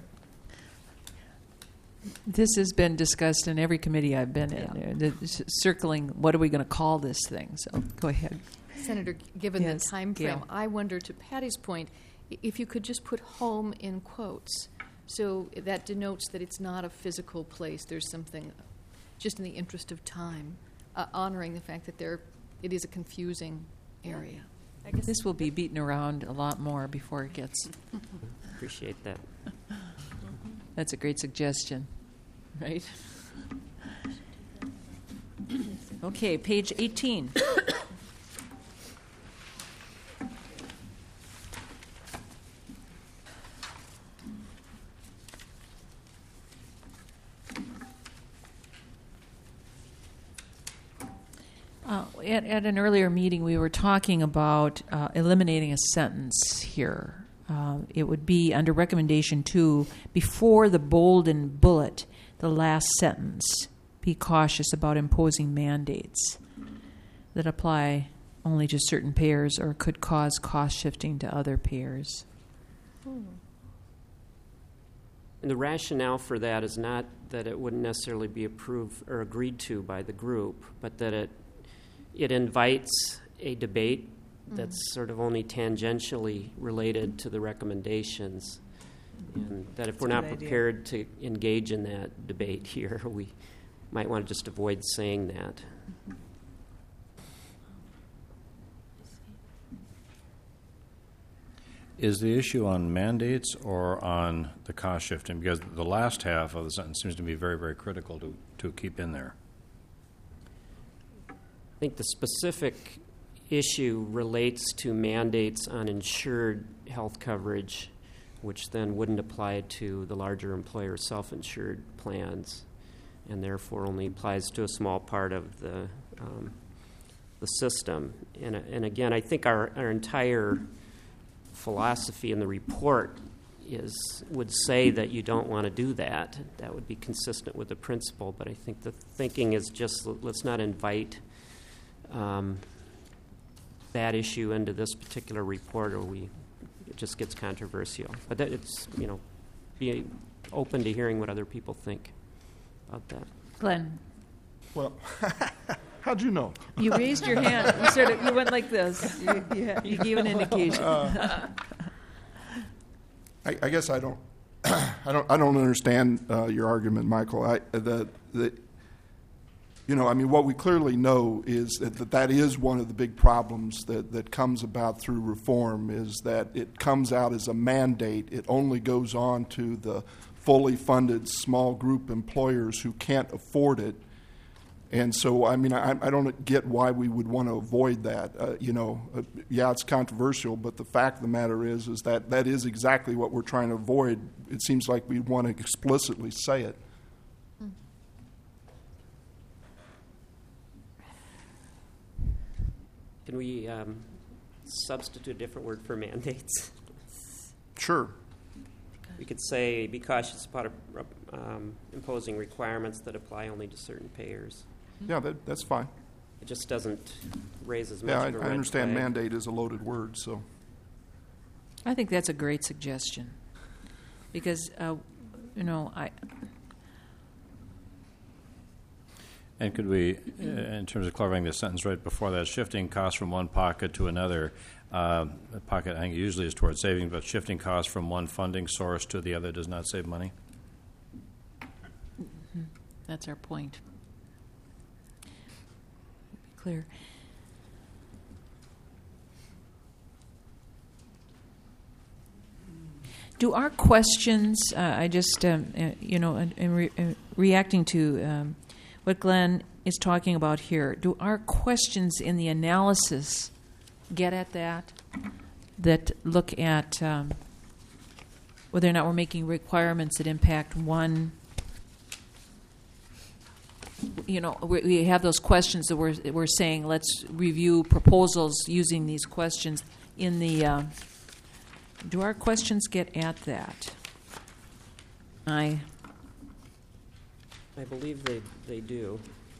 B: This has been discussed in every committee I've been in,
A: Yeah.
B: uh, the, circling what are we going to call this thing. So go ahead.
M: Senator, given
B: Yes,
M: the time frame,
B: Gail.
M: I wonder, to Patty's point, i- if you could just put home in quotes, so that denotes that it's not a physical place. There's something, just in the interest of time, uh, honoring the fact that there, it is a confusing area.
B: I guess this will be beaten around a lot more before it gets.
C: Appreciate that.
B: That's a great suggestion, right? Okay, page eighteen. Uh, at, at an earlier meeting, we were talking about uh, eliminating a sentence here. Uh, it would be under recommendation two, before the bold and bullet, the last sentence, be cautious about imposing mandates that apply only to certain payers or could cause cost shifting to other payers.
C: And the rationale for that is not that it wouldn't necessarily be approved or agreed to by the group, but that it it invites a debate that's sort of only tangentially related to the recommendations. And that if we're
E: That's a
C: not
E: good idea.
C: prepared to engage in that debate here, we might want to just avoid saying that.
L: Is the issue on mandates or on the cost shifting? Because the last half of the sentence seems to be very, very critical to, to keep in there.
C: I think the specific issue relates to mandates on insured health coverage, which then wouldn't apply to the larger employer self-insured plans, and therefore only applies to a small part of the um, the system. And, and again, I think our, our entire philosophy in the report is would say that you don't want to do that. That would be consistent with the principle, but I think the thinking is just let's not invite um, that issue into this particular report, or we it just gets controversial. But that it's, you know, be open to hearing what other people think about that.
B: Glenn.
F: Well, how'd you know?
B: You raised your hand. You sort of you went like this. You, you, you gave an indication.
F: Uh, I, I guess I don't, I don't, I don't understand uh, your argument, Michael. I, the, the, you know, I mean, what we clearly know is that, that that is one of the big problems that, that comes about through reform is that it comes out as a mandate. It only goes on to the fully funded small group employers who can't afford it. And so, I mean, I, I don't get why we would want to avoid that. Uh, you know, uh, yeah, it's controversial, but the fact of the matter is, is that that is exactly what we're trying to avoid. It seems like we want to explicitly say it.
C: Can we um, substitute a different word for mandates?
F: Sure.
C: We could say be cautious about um, imposing requirements that apply only to certain payers.
F: Yeah, that, that's fine.
C: It just doesn't raise as much
F: Yeah, I,
C: of a
F: I
C: red
F: understand
C: flag.
F: mandate is a loaded word, so.
B: I think that's a great suggestion, because uh, you know I.
L: And could we, uh, in terms of clarifying the sentence right before that, shifting costs from one pocket to another, uh, the pocket I think usually is towards savings, but shifting costs from one funding source to the other does not save money?
B: Mm-hmm. That's our point. Be clear. Do our questions, uh, I just, um, uh, you know, in, in re- in reacting to um, what Glenn is talking about here, do our questions in the analysis get at that? That look at um, whether or not we're making requirements that impact one, you know, we, we have those questions that we're, we're saying, let's review proposals using these questions in the, uh, do our questions get at that? I
C: I believe they, they do.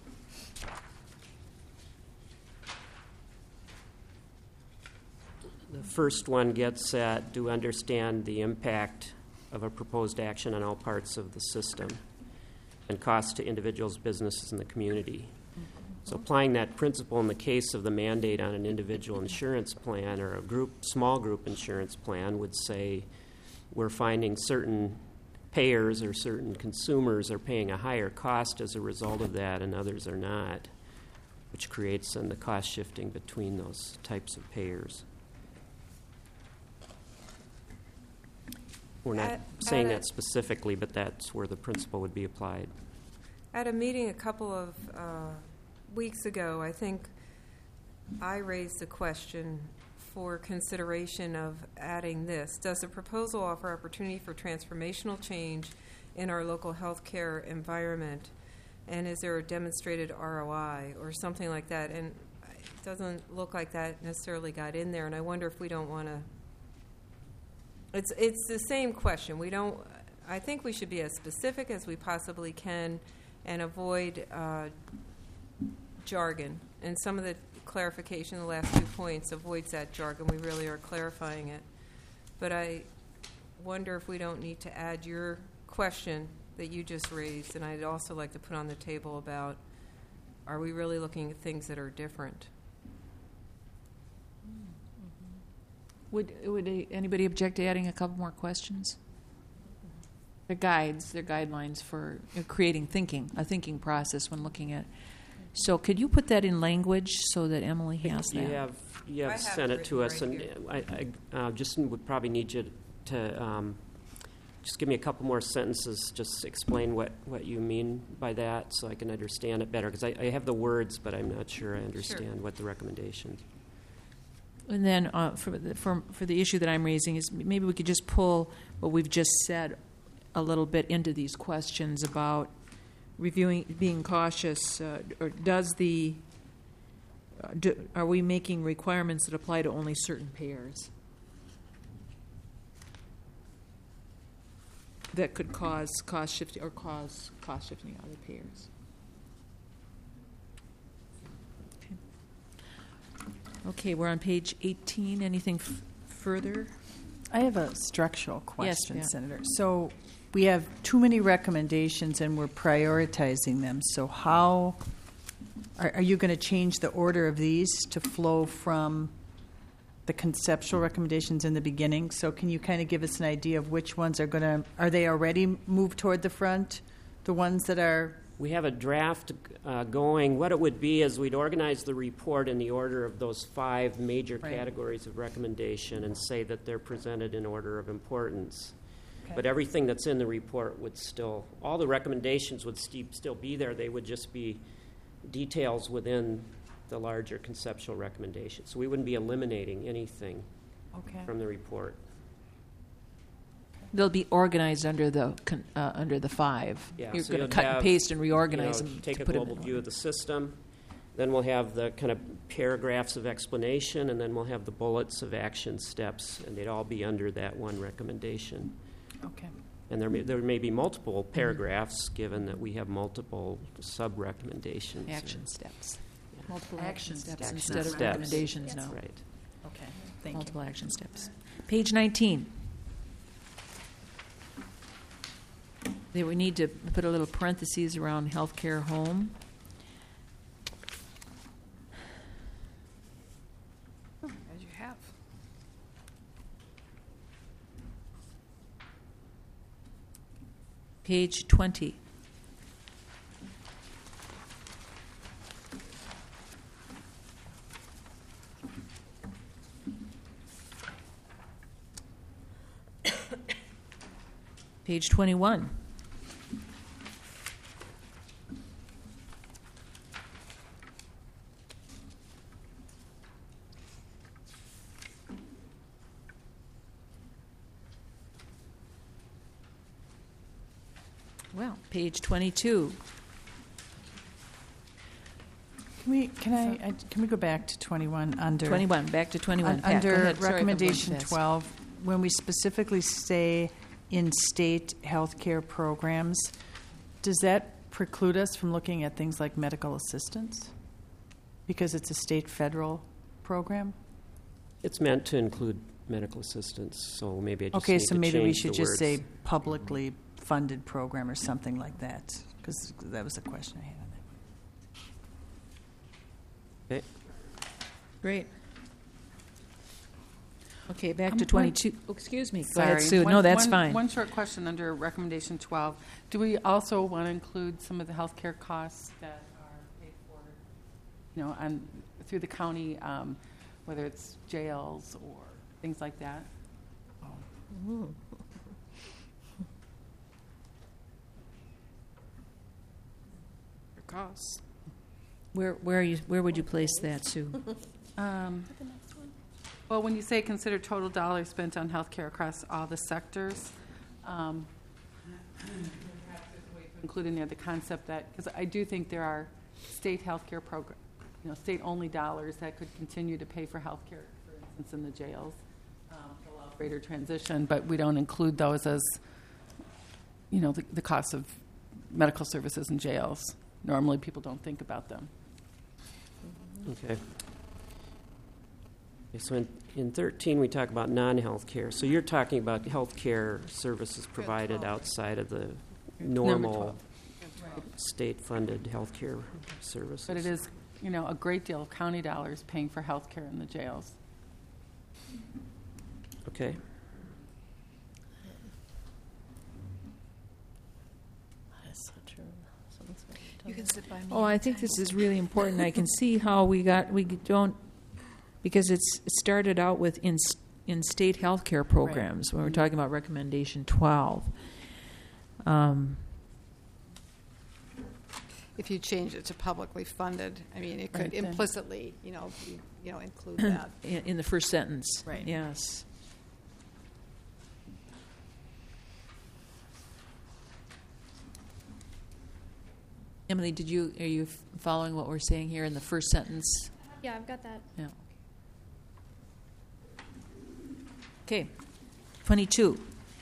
C: The first one gets at do understand the impact of a proposed action on all parts of the system and costs to individuals, businesses, and the community. So applying that principle in the case of the mandate on an individual insurance plan or a group, small group insurance plan would say we're finding certain payers or certain consumers are paying a higher cost as a result of that and others are not, which creates then the cost shifting between those types of payers. We're not
N: At-
C: saying
N: at a-
C: that specifically, but that's where the principle would be applied.
N: At a meeting a couple of uh, weeks ago, I think I raised the question for consideration of adding this. Does the proposal offer opportunity for transformational change in our local healthcare environment? And is there a demonstrated R O I or something like that? And it doesn't look like that necessarily got in there, and I wonder if we don't want to. It's it's the same question. We don't. I think we should be as specific as we possibly can, and avoid uh, jargon. And some of the clarification, the last two points, avoids that jargon. We really are clarifying it. But I wonder if we don't need to add your question that you just raised, and I'd also like to put on the table about, are we really looking at things that are different?
B: Would would a- anybody object to adding a couple more questions? They're guides, they're guidelines for uh, creating thinking, a thinking process when looking at. So could you put that in language so that Emily has
C: You
B: that?
C: have, you
N: I
C: have
N: have
C: sent
N: it
C: it to
N: written
C: us,
N: right
C: and
N: here.
C: I, I uh, just would probably need you to um, just give me a couple more sentences, just explain what, what you mean by that so I can understand it better, because I, I have the words, but I'm not sure I understand what the recommendation.
B: And then uh, for, the, for, for the issue that I'm raising is maybe we could just pull what we've just said a little bit into these questions about reviewing, being cautious, uh, or does the do, are we making requirements that apply to only certain payers? That could cause cost shifting or cause cost shifting on other payers. Okay, okay we're on page eighteen. Anything f- further?
E: I have a structural question,
B: Yes,
E: Senator. So we have too many recommendations and we're prioritizing them. So how are, are you going to change the order of these to flow from the conceptual recommendations in the beginning? So can you kind of give us an idea of which ones are going to, are they already moved toward the front? The ones that are...
C: We have a draft uh, going. What it would be is we'd organize the report in the order of those five major
E: Right.
C: categories of recommendation and say that they're presented in order of importance.
E: Okay.
C: But everything that's in the report would still, all the recommendations would st- still be there. They would just be details within the larger conceptual recommendations. So we wouldn't be eliminating anything
E: Okay.
C: from the report.
B: They'll be organized under the con- uh, under the five.
C: Yeah,
B: You're
C: so
B: going
C: you'll
B: to cut
C: have,
B: and paste and reorganize
C: you know,
B: them.
C: Take
B: to
C: a
B: put 'em
C: global
B: in
C: view
B: order.
C: of the system. Then we'll have the kind of paragraphs of explanation, and then we'll have the bullets of action steps, and they'd all be under that one recommendation.
E: Okay.
C: And there may, there may be multiple paragraphs, given that we have multiple sub-recommendations.
B: Action steps.
C: Yeah.
B: Multiple
E: Action
B: action steps
E: steps.
B: instead of
C: Steps.
B: recommendations
C: That's
B: now.
C: right.
E: Okay. Thank
B: Multiple
E: you.
B: action steps. Page nineteen. There we need to put a little parentheses around healthcare home.
K: As you have.
B: Page twenty. Page twenty-one. Well, page twenty-two.
E: Can we, can I, I- can we go back to twenty-one under?
B: twenty-one, back to twenty-one.
E: Un-
B: Pat, go
E: Under
B: ahead. Sorry if I'm going
E: recommendation
B: fast.
E: twelve, when we specifically say in state healthcare programs, does that preclude us from looking at things like medical assistance? Because it's a state federal program?
C: It's meant to include medical assistance, so maybe I just
E: Okay,
C: need
E: so
C: to
E: maybe we
C: change
E: should
C: the
E: just
C: words.
E: say publicly funded program or something like that, because that was a question I had on that.
C: Okay.
B: Great. Okay, back
H: Um,
B: to
H: one-
B: twenty-two. Oh, excuse me. Go
H: Sorry.
B: ahead, Sue.
H: One-
B: No, that's
H: one-
B: fine.
H: One short question under recommendation twelve. Do we also want to include some of the healthcare costs that are paid for, you know, on, through the county, um, whether it's jails or things like that?
K: Your costs.
B: Where, where are you, where would you place that, Sue?
H: Um, Well, when you say consider total dollars spent on healthcare across all the sectors, um, perhaps there's a way to include in there the concept that, because I do think there are state healthcare program, you know, state-only dollars that could continue to pay for healthcare, for instance, in the jails, um, to allow greater transition, but we don't include those as, you know, the, the cost of medical services in jails. Normally, people don't think about them.
C: Okay. Okay, so in, in thirteen, we talk about non-healthcare. So you're talking about healthcare services provided outside of the normal
H: twelve.
C: state-funded healthcare services.
H: But it is, you know, a great deal of county dollars paying for health care in the jails.
C: Okay.
G: That's so true. Someone's gonna tell
K: You
G: me.
K: can sit by me.
B: Oh, I think this is really important. I can see how we got, we don't, because it's it started out with in, in state healthcare programs, when we're talking about recommendation twelve. Um,
K: If you change it to publicly funded, I mean, it could
B: Right, then.
K: implicitly, you know, be, you know, include that.
B: in, in the first sentence.
K: Right.
B: Yes. Emily, did you, are you f- following what we're saying here in the first sentence?
M: Yeah, I've got that.
B: Yeah. Okay. twenty-two.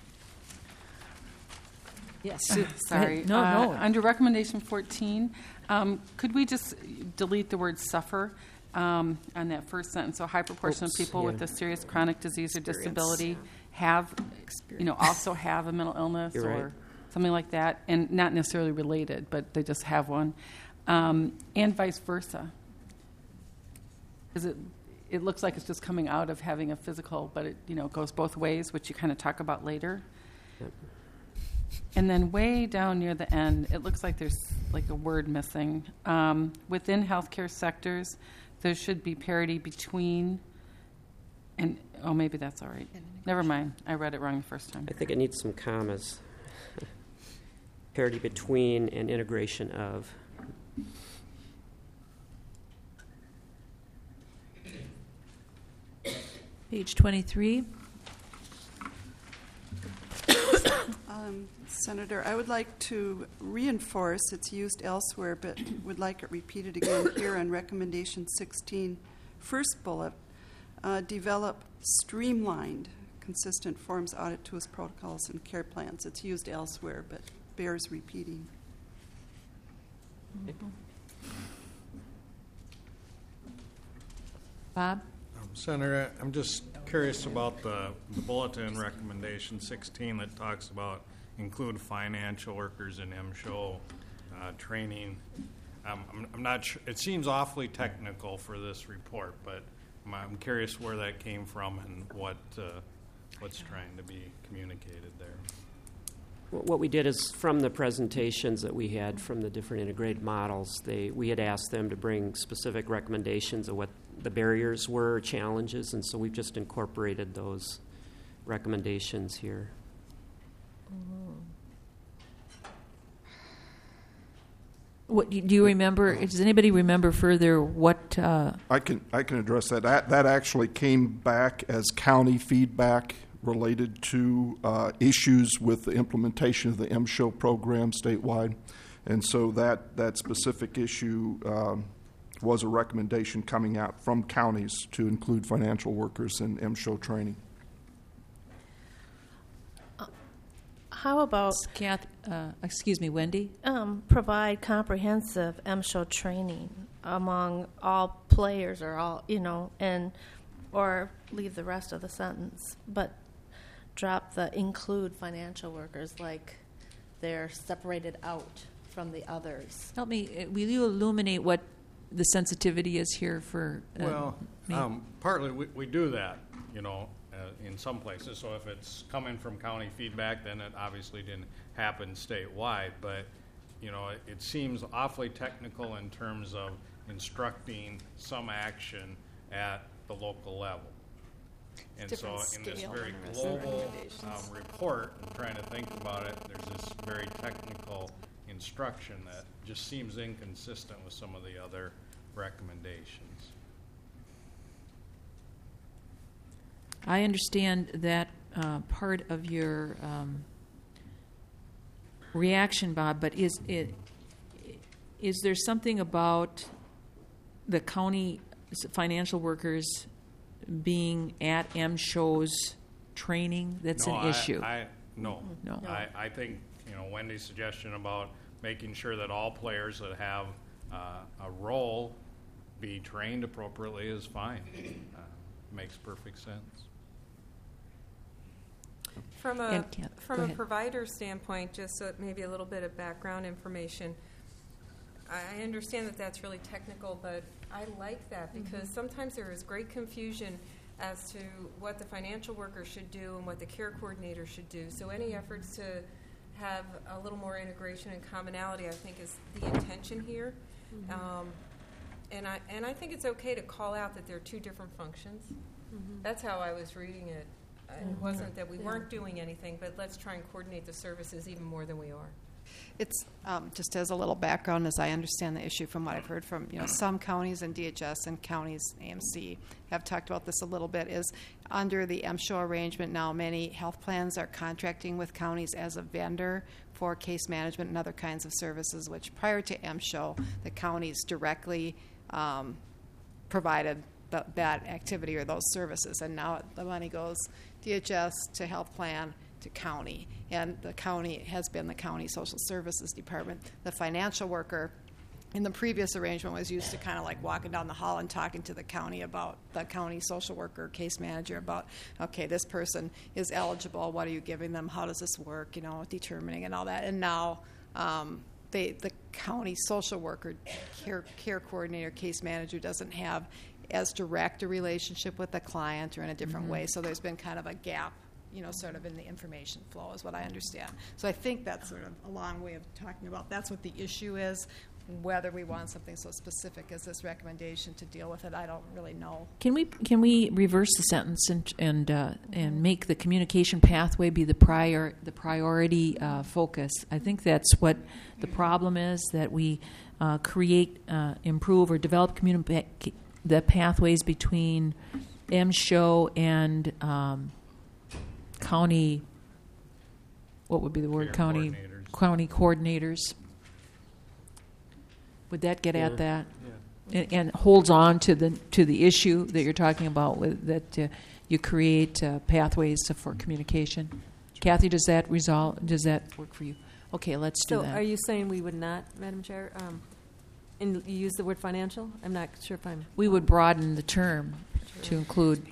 B: Yes. Sue,
H: Sorry.
B: No,
H: Uh,
B: no.
H: Under recommendation fourteen, um, could we just delete the word suffer um, on that first sentence? So high proportion
C: Oops,
H: of people
C: yeah.
H: with a serious chronic disease or
K: Experience.
H: disability have, you know, also have a mental illness
C: You're
H: or
C: right.
H: something like that, and not necessarily related, but they just have one, um, and vice versa. Because it, it looks like it's just coming out of having a physical, but it, you know, goes both ways, which you kind of talk about later.
C: Yep.
H: And then way down near the end, it looks like there's like a word missing. Um, within healthcare sectors, there should be parity between, and oh, maybe that's all right. Never mind. I read it wrong the first time.
C: I think it needs some commas. Parity between and integration of.
B: Page twenty-three.
J: Um, Senator, I would like to reinforce it's used elsewhere, but would like it repeated again here on recommendation sixteen, first bullet. Uh, develop streamlined, consistent forms, audit tools, protocols, and care plans. It's used elsewhere, but bears repeating.
B: Bob?
I: Um, Senator, I'm just curious about the, the bulletin recommendation sixteen that talks about include financial workers in M S H O uh, training. Um, I'm, I'm not sure. It seems awfully technical for this report, but I'm, I'm curious where that came from and what uh, what's trying to be communicated there.
C: What we did is from the presentations that we had from the different integrated models, they, we had asked them to bring specific recommendations of what the barriers were, challenges, and so we've just incorporated those recommendations here.
B: What do you remember? Does anybody remember further what? Uh,
F: I can I can address that. That that actually came back as county feedback related to uh, issues with the implementation of the M S H O program statewide, and so that that specific issue um, was a recommendation coming out from counties to include financial workers in M S H O training.
G: How about
B: Kath, uh, excuse me, Wendy?
G: um, provide comprehensive M S H O training among all players, or all, you know, and or leave the rest of the sentence, but drop the include financial workers, like they're separated out from the others.
B: Help me. uh, Will you illuminate what the sensitivity is here for? Uh,
I: Well,
B: me?
I: um, partly we, we do that, you know, uh, in some places. So if it's coming from county feedback, then it obviously didn't happen statewide. But, you know, it, it seems awfully technical in terms of instructing some action at the local level. And so
K: Different
I: in this
K: scale
I: very
K: and rest of
I: global
K: recommendations.
I: um, report, and trying to think about it, there's this very technical instruction that just seems inconsistent with some of the other recommendations.
B: I understand that uh, part of your um, reaction, Bob, but is it is there something about the county financial workers being at M S H O's training that's
I: No,
B: an
I: I-
B: issue?
I: I, no.
B: No.
I: I, I think, you know, Wendy's suggestion about making sure that all players that have uh, a role be trained appropriately is fine. Uh, makes perfect sense.
N: From a,
B: And Kath,
N: from
B: go
N: a
B: ahead.
N: provider standpoint, just so maybe a little bit of background information, I I understand that that's really technical, but I like that because sometimes there is great confusion as to what the financial worker should do and what the care coordinator should do. So any efforts to have a little more integration and commonality, I think, is the intention here. Um, and I and I think it's okay to call out that there are two different functions. That's how I was reading it. It wasn't that we weren't doing anything, but let's try and coordinate the services even more than we are.
K: It's um, just as a little background, as I understand the issue from what I've heard from, you know, some counties and D H S and counties A M C have talked about this a little bit, is under the M S H O arrangement now, many health plans are contracting with counties as a vendor for case management and other kinds of services, which prior to M S H O, the counties directly um, provided the, that activity or those services. And now the money goes D H S to health plan to county. And the county has been the county social services department. The financial worker in the previous arrangement was used to kind of like walking down the hall and talking to the county about the county social worker, case manager about, okay, this person is eligible. What are you giving them? How does this work? You know, determining and all that. And now um, they, the county social worker, care, care coordinator, case manager doesn't have as direct a relationship with the client or in a different
B: Mm-hmm.
K: way. So there's been kind of a gap, you know, sort of in the information flow is what I understand. So I think that's sort of a long way of talking about that's what the issue is. Whether we want something so specific as this recommendation to deal with it, I don't really know.
B: Can we can we reverse the sentence and and uh, and make the communication pathway be the prior the priority uh, focus? I think that's what the problem is, that we uh, create, uh, improve, or develop communi- the pathways between M S H O and um, county. What would be the word?
I: Care
B: County
I: coordinators.
B: county coordinators. Would that get
C: Yeah.
B: at that? And, and holds on to the to the issue that you're talking about, with that uh, you create uh, pathways to, for communication. Kathy, does that resolve? Does that work for you? Okay, let's do
A: So
B: that.
A: are you saying we would not, Madam Chair? Um, and you use the word financial? I'm not sure if I'm.
B: We would broaden the term to include.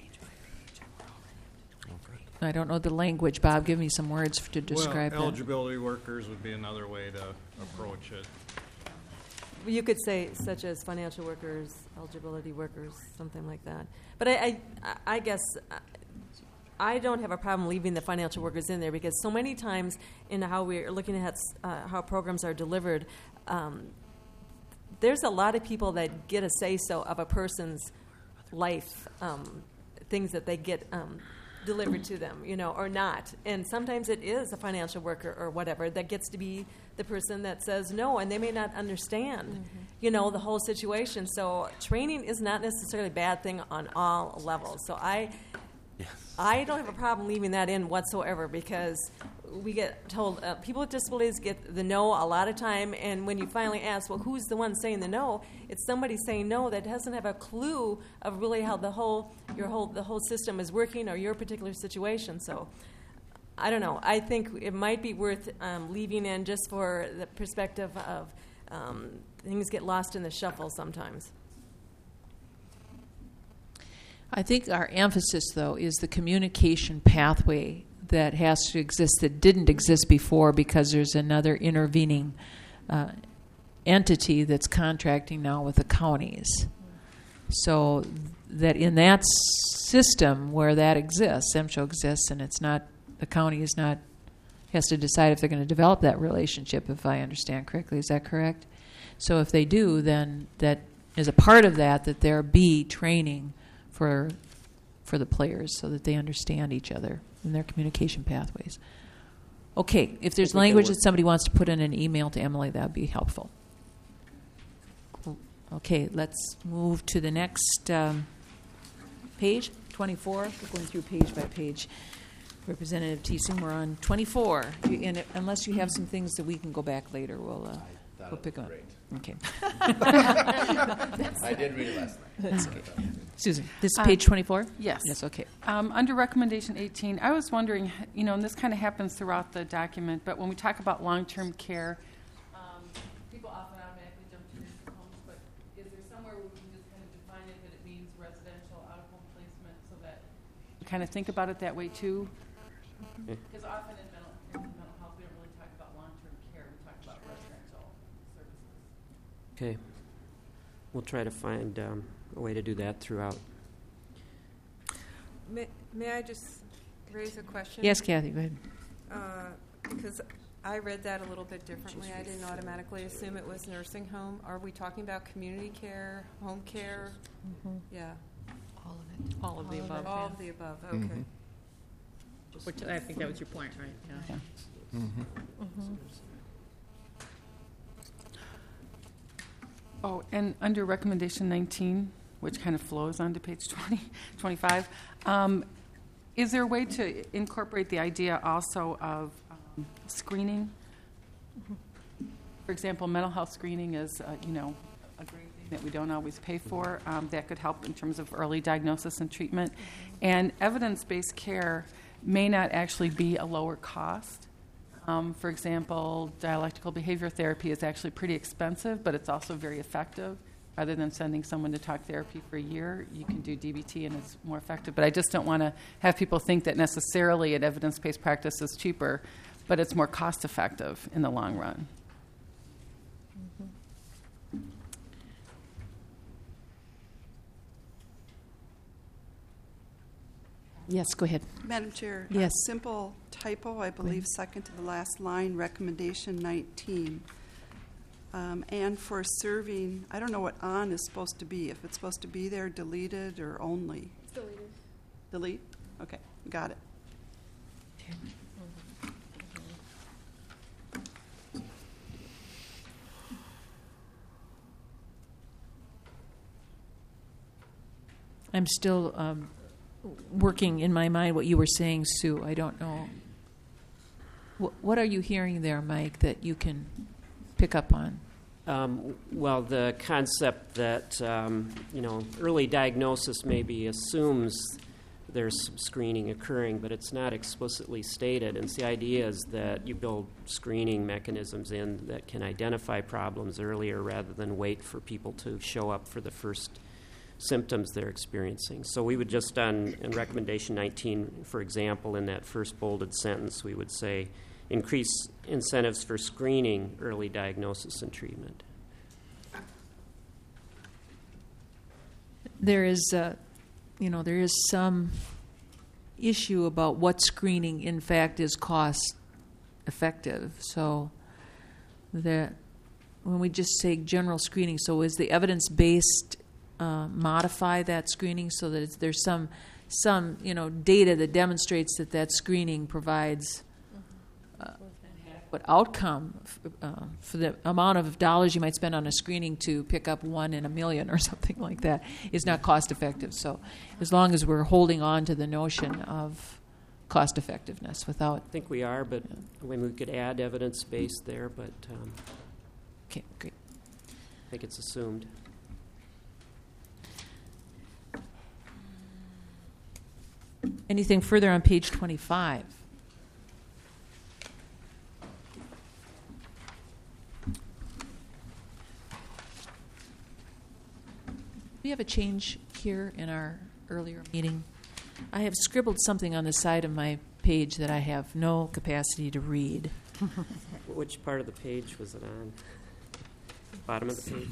B: I don't know the language. Bob, give me some words f- to describe
I: well,
B: that.
I: eligibility workers would be another way to approach it.
A: You could say such as financial workers, eligibility workers, something like that. But I, I, I guess uh, I don't have a problem leaving the financial workers in there, because so many times in how we're looking at uh, how programs are delivered, um, there's a lot of people that get a say-so of a person's life, um, things that they get um, delivered to them, you know, or not. And sometimes it is a financial worker or whatever that gets to be the person that says no, and they may not understand, mm-hmm. you know, the whole situation. So training is not necessarily a bad thing on all levels. So I, yes. I don't have a problem leaving that in whatsoever, because we get told, uh, people with disabilities get the no a lot of time, and when you finally ask, well, who's the one saying the no, it's somebody saying no that doesn't have a clue of really how the whole, your whole, the whole system is working or your particular situation. So I don't know. I think it might be worth um, leaving in just for the perspective of um, things get lost in the shuffle sometimes.
B: I think our emphasis, though, is the communication pathway that has to exist that didn't exist before, because there's another intervening uh, entity that's contracting now with the counties. So that in that system where that exists, M S H O exists, and it's not, the county is not, has to decide if they're going to develop that relationship, if I understand correctly. Is that correct? So if they do, then that is a part of that, that there be training for for the players so that they understand each other in their communication pathways. Okay, if there's language that somebody wants to put in an email to Emily, that would be helpful. Okay, let's move to the next um, page, twenty-four. We're going through page by page. Representative Thiessen, we're on twenty-four. You, and it, unless you have some things that we can go back later, we'll, uh, we'll pick up.
O: Great.
B: Okay.
O: I did read it last night.
B: That's okay. Susan, this is
H: Um,
B: page twenty-four?
H: Yes.
B: Yes, okay.
H: Um, under recommendation eighteen, I was wondering, you know, and this kind of happens throughout the document, but when we talk about long-term care, um, people often automatically jump to nursing homes, but is there somewhere where we can just kind of define it that it means residential out-of-home placement, so that we kind of think about it that way too? Because often in mental, in mental health, we don't really talk about long-term care, we talk about residential services.
C: Okay. We'll try to find um, a way to do that throughout.
N: May, may I just raise a question?
B: Yes, Kathy, go ahead.
N: Uh, because I read that a little bit differently. I didn't automatically assume it was nursing home. Are we talking about community care, home care?
B: Mm-hmm.
N: Yeah.
D: All of it. All of the above.
N: All
D: yeah.
N: of the above, okay.
F: Mhm.
D: Which I think that was your point, right? Yeah.
H: Yeah.
F: Mhm.
H: Oh, and under recommendation nineteen, which kind of flows onto page twenty, twenty-five, um, is there a way to incorporate the idea also of um, screening? For example, mental health screening is, uh, you know, a great thing that we don't always pay for. Um, that could help in terms of early diagnosis and treatment. And evidence-based care may not actually be a lower cost. Um, for example, dialectical behavior therapy is actually pretty expensive, but it's also very effective. Rather than sending someone to talk therapy for a year, you can do D B T and it's more effective. But I just don't want to have people think that necessarily an evidence-based practice is cheaper, but it's more cost-effective in the long run.
B: Yes, go ahead.
J: Madam Chair,
B: Yes.
J: a simple typo, I believe, second to the last line, recommendation nineteen. Um, and for serving, I don't know what on is supposed to be, if it's supposed to be there, deleted, or only.
M: Deleted.
J: Delete? Okay, got it.
B: I'm still um, working in my mind what you were saying, Sue. I don't know. Wh- what are you hearing there, Mike, that you can pick up on?
C: Um, well, the concept that, um, you know, early diagnosis maybe assumes there's some screening occurring, but it's not explicitly stated. And the idea is that you build screening mechanisms in that can identify problems earlier rather than wait for people to show up for the first symptoms they're experiencing. So we would just, on in recommendation nineteen, for example, in that first bolded sentence, we would say, increase incentives for screening, early diagnosis, and treatment.
B: There is, uh, you know, there is some issue about what screening, in fact, is cost effective. So that when we just say general screening, so is the evidence-based uh, modify that screening so that it's, there's some, some, you know, data that demonstrates that that screening provides what outcome uh, for the amount of dollars you might spend on a screening to pick up one in a million or something like that is not cost effective. So as long as we're holding on to the notion of cost effectiveness without...
C: I think we are, but I mean, we could add evidence-based there, but um,
B: okay, great.
C: I think it's assumed.
B: Anything further on page twenty-five? We have a change here in our earlier meeting. I have scribbled something on the side of my page that I have no capacity to read.
C: Which part of the page was it on? Bottom of the page?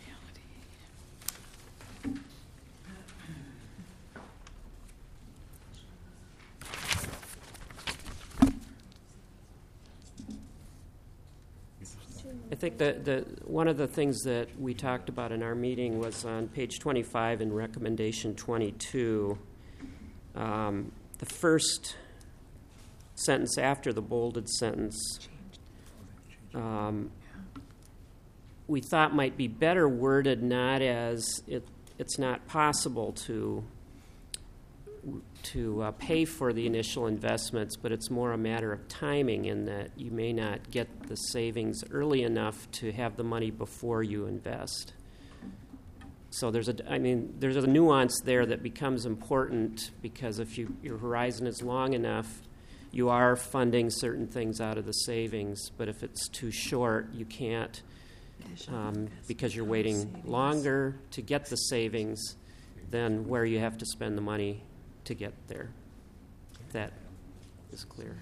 C: I think that the, one of the things that we talked about in our meeting was on page twenty-five in recommendation twenty-two. Um, the first sentence after the bolded sentence um, we thought might be better worded, not as it, it's not possible to to uh, pay for the initial investments, but it's more a matter of timing in that you may not get the savings early enough to have the money before you invest. So there's a, I mean, there's a nuance there that becomes important because if you, your horizon is long enough, you are funding certain things out of the savings, but if it's too short, you can't um, because you're waiting longer to get the savings than where you have to spend the money to get there. That is clear.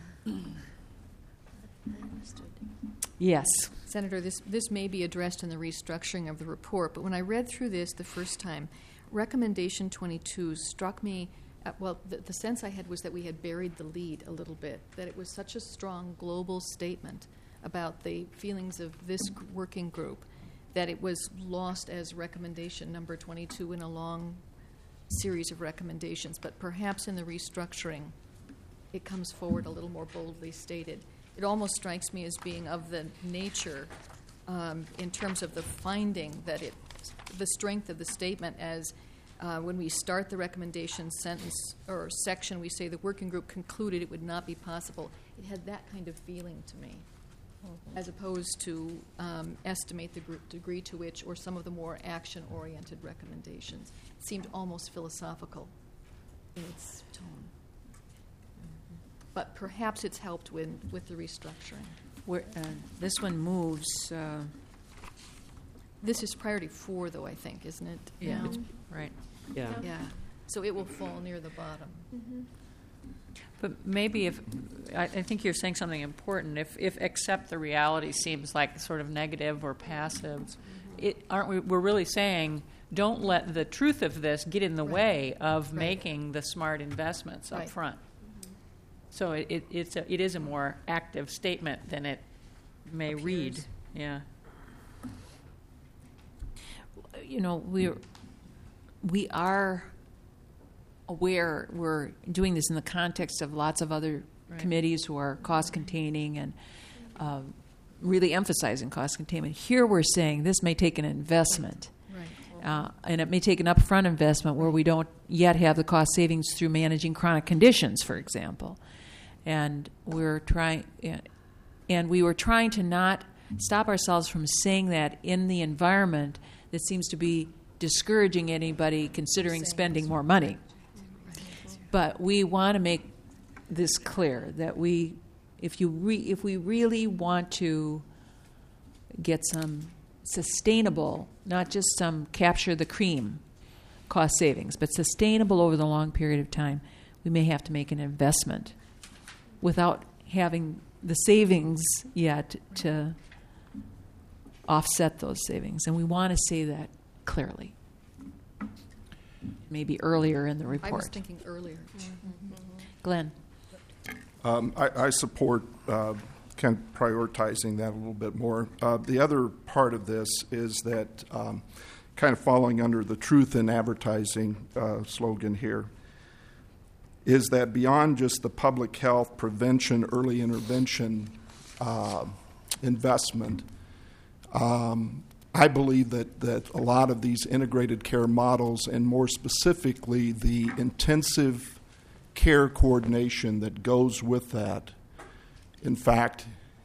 B: Yes.
M: Senator, this, this may be addressed in the restructuring of the report, but when I read through this the first time, recommendation twenty-two struck me, at, well, the, the sense I had was that we had buried the lead a little bit, that it was such a strong global statement about the feelings of this g- working group that it was lost as recommendation number twenty-two in a long series of recommendations, but perhaps in the restructuring it comes forward a little more boldly stated. It almost strikes me as being of the nature um, in terms of the finding that it, the strength of the statement as uh, when we start the recommendation sentence or section, we say the working group concluded it would not be possible. It had that kind of feeling to me. as opposed to um, estimate the gr- degree to which, or some of the more action-oriented recommendations. It seemed almost philosophical in its tone. But perhaps it's helped with, with the restructuring.
B: Where, uh, this one moves. Uh,
M: This is priority four, though, I think, isn't it?
B: Yeah.
M: now?
B: It's- right.
C: Yeah.
M: Yeah. So it will fall near the bottom.
D: But maybe if, I, I think you're saying something important, if, if accept the reality seems like sort of negative or passive, it, aren't we, we're really saying, don't let the truth of this get in the
M: Right.
D: way of
M: Right.
D: making the smart investments up
M: Right.
D: front. So it, it, it's a, it is a more active statement than it may
M: Appears.
D: read. Yeah.
B: You know, we're we are aware we're doing this in the context of lots of other
D: Right.
B: committees who are cost containing and um, really emphasizing cost containment. Here we're saying this may take an investment.
M: Right.
B: Uh, and it may take an upfront investment where we don't yet have the cost savings through managing chronic conditions, for example. And we're trying, and we were trying to not stop ourselves from saying that in the environment that seems to be discouraging anybody considering spending more money. But we want to make this clear that we, if you re, if we really want to get some sustainable, not just some capture the cream cost savings, but sustainable over the long period of time, we may have to make an investment without having the savings yet to offset those savings. And we want to say that clearly. Maybe earlier in the report.
M: I was thinking earlier.
B: Glenn.
F: Um, I, I support uh, kind of prioritizing that a little bit more. Uh, the other part of this is that um, kind of falling under the truth in advertising uh, slogan here is that beyond just the public health, prevention, early intervention uh, investment, um, I believe that, that a lot of these integrated care models, and more specifically the intensive care coordination that goes with that, in fact,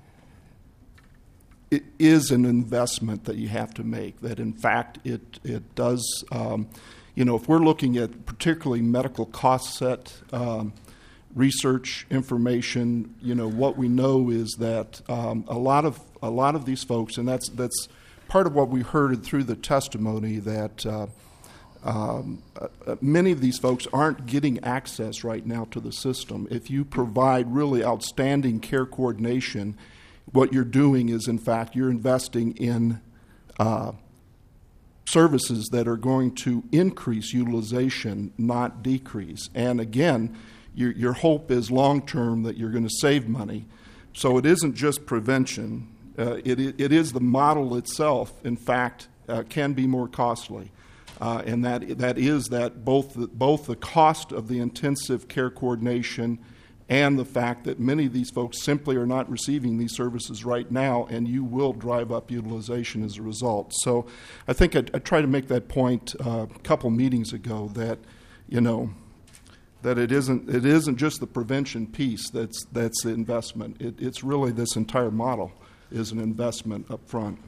F: it is an investment that you have to make, that in fact it, it does, um, you know, if we're looking at particularly medical cost set um, research information, you know, what we know is that um, a lot of a lot of these folks, and that's that's part of what we heard through the testimony, that uh, um, uh, many of these folks aren't getting access right now to the system. If you provide really outstanding care coordination, what you're doing is, in fact, you're investing in uh, services that are going to increase utilization, not decrease. And again, your, your hope is long-term that you're going to save money. So it isn't just prevention. Uh, it, it is the model itself, in fact, uh, can be more costly. Uh, and that that is that both the, both the cost of the intensive care coordination and the fact that many of these folks simply are not receiving these services right now, and you will drive up utilization as a result. So I think I, I tried to make that point uh, a couple meetings ago that, you know, that it isn't it isn't just the prevention piece that's that's the investment. It, it's really this entire model is an investment up front.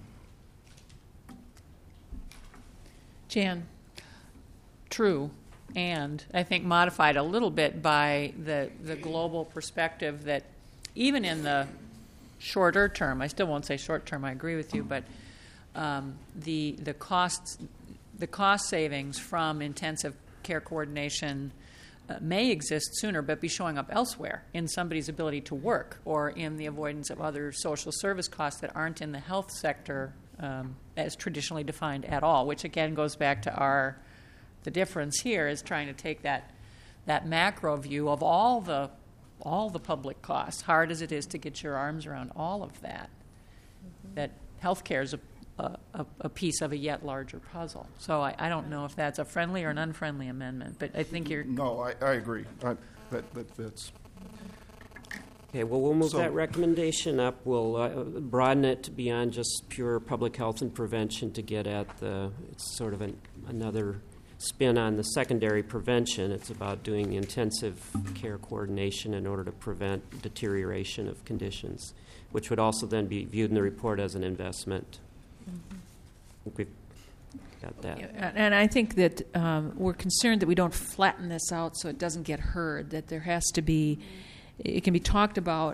B: Jan.
D: True, and I think modified a little bit by the, the global perspective that even in the shorter term, I still won't say short term, I agree with you, but um, the the costs, the cost savings from intensive care coordination uh, may exist sooner, but be showing up elsewhere in somebody's ability to work or in the avoidance of other social service costs that aren't in the health sector um, as traditionally defined at all, which again goes back to our, the difference here is trying to take that that macro view of all the all the public costs, hard as it is to get your arms around all of that, mm-hmm. that healthcare is a, a, a piece of a yet larger puzzle. So I, I don't know if that's a friendly or an unfriendly amendment, but I think you're...
F: No, I, I agree. I, that, that fits.
C: Okay, well, we'll move
F: So-
C: that recommendation up. We'll uh, broaden it to beyond just pure public health and prevention to get at the, it's sort of an, another spin on the secondary prevention. It's about doing intensive care coordination in order to prevent deterioration of conditions, which would also then be viewed in the report as an investment. Mm-hmm. I think we've got that.
B: And I think that um, we're concerned that we don't flatten this out so it doesn't get heard, that there has to be, it can be talked about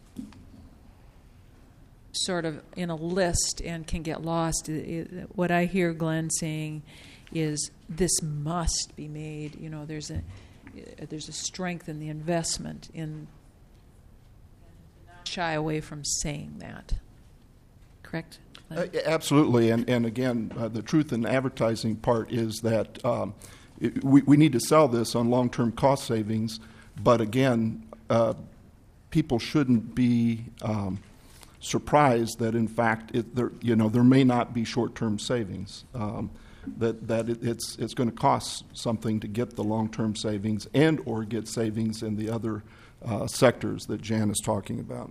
B: sort of in a list and can get lost. It, it, what I hear Glenn saying is this must be made. You know, there's a there's a strength in the investment in not shy away from saying that. Correct?
F: Uh, absolutely, and and again, uh, the truth in advertising part is that um, it, we we need to sell this on long-term cost savings, but again, uh, people shouldn't be um, surprised that in fact, it, there you know there may not be short-term savings. Um, that that it, it's it's going to cost something to get the long-term savings and or get savings in the other uh, sectors that Jan is talking about.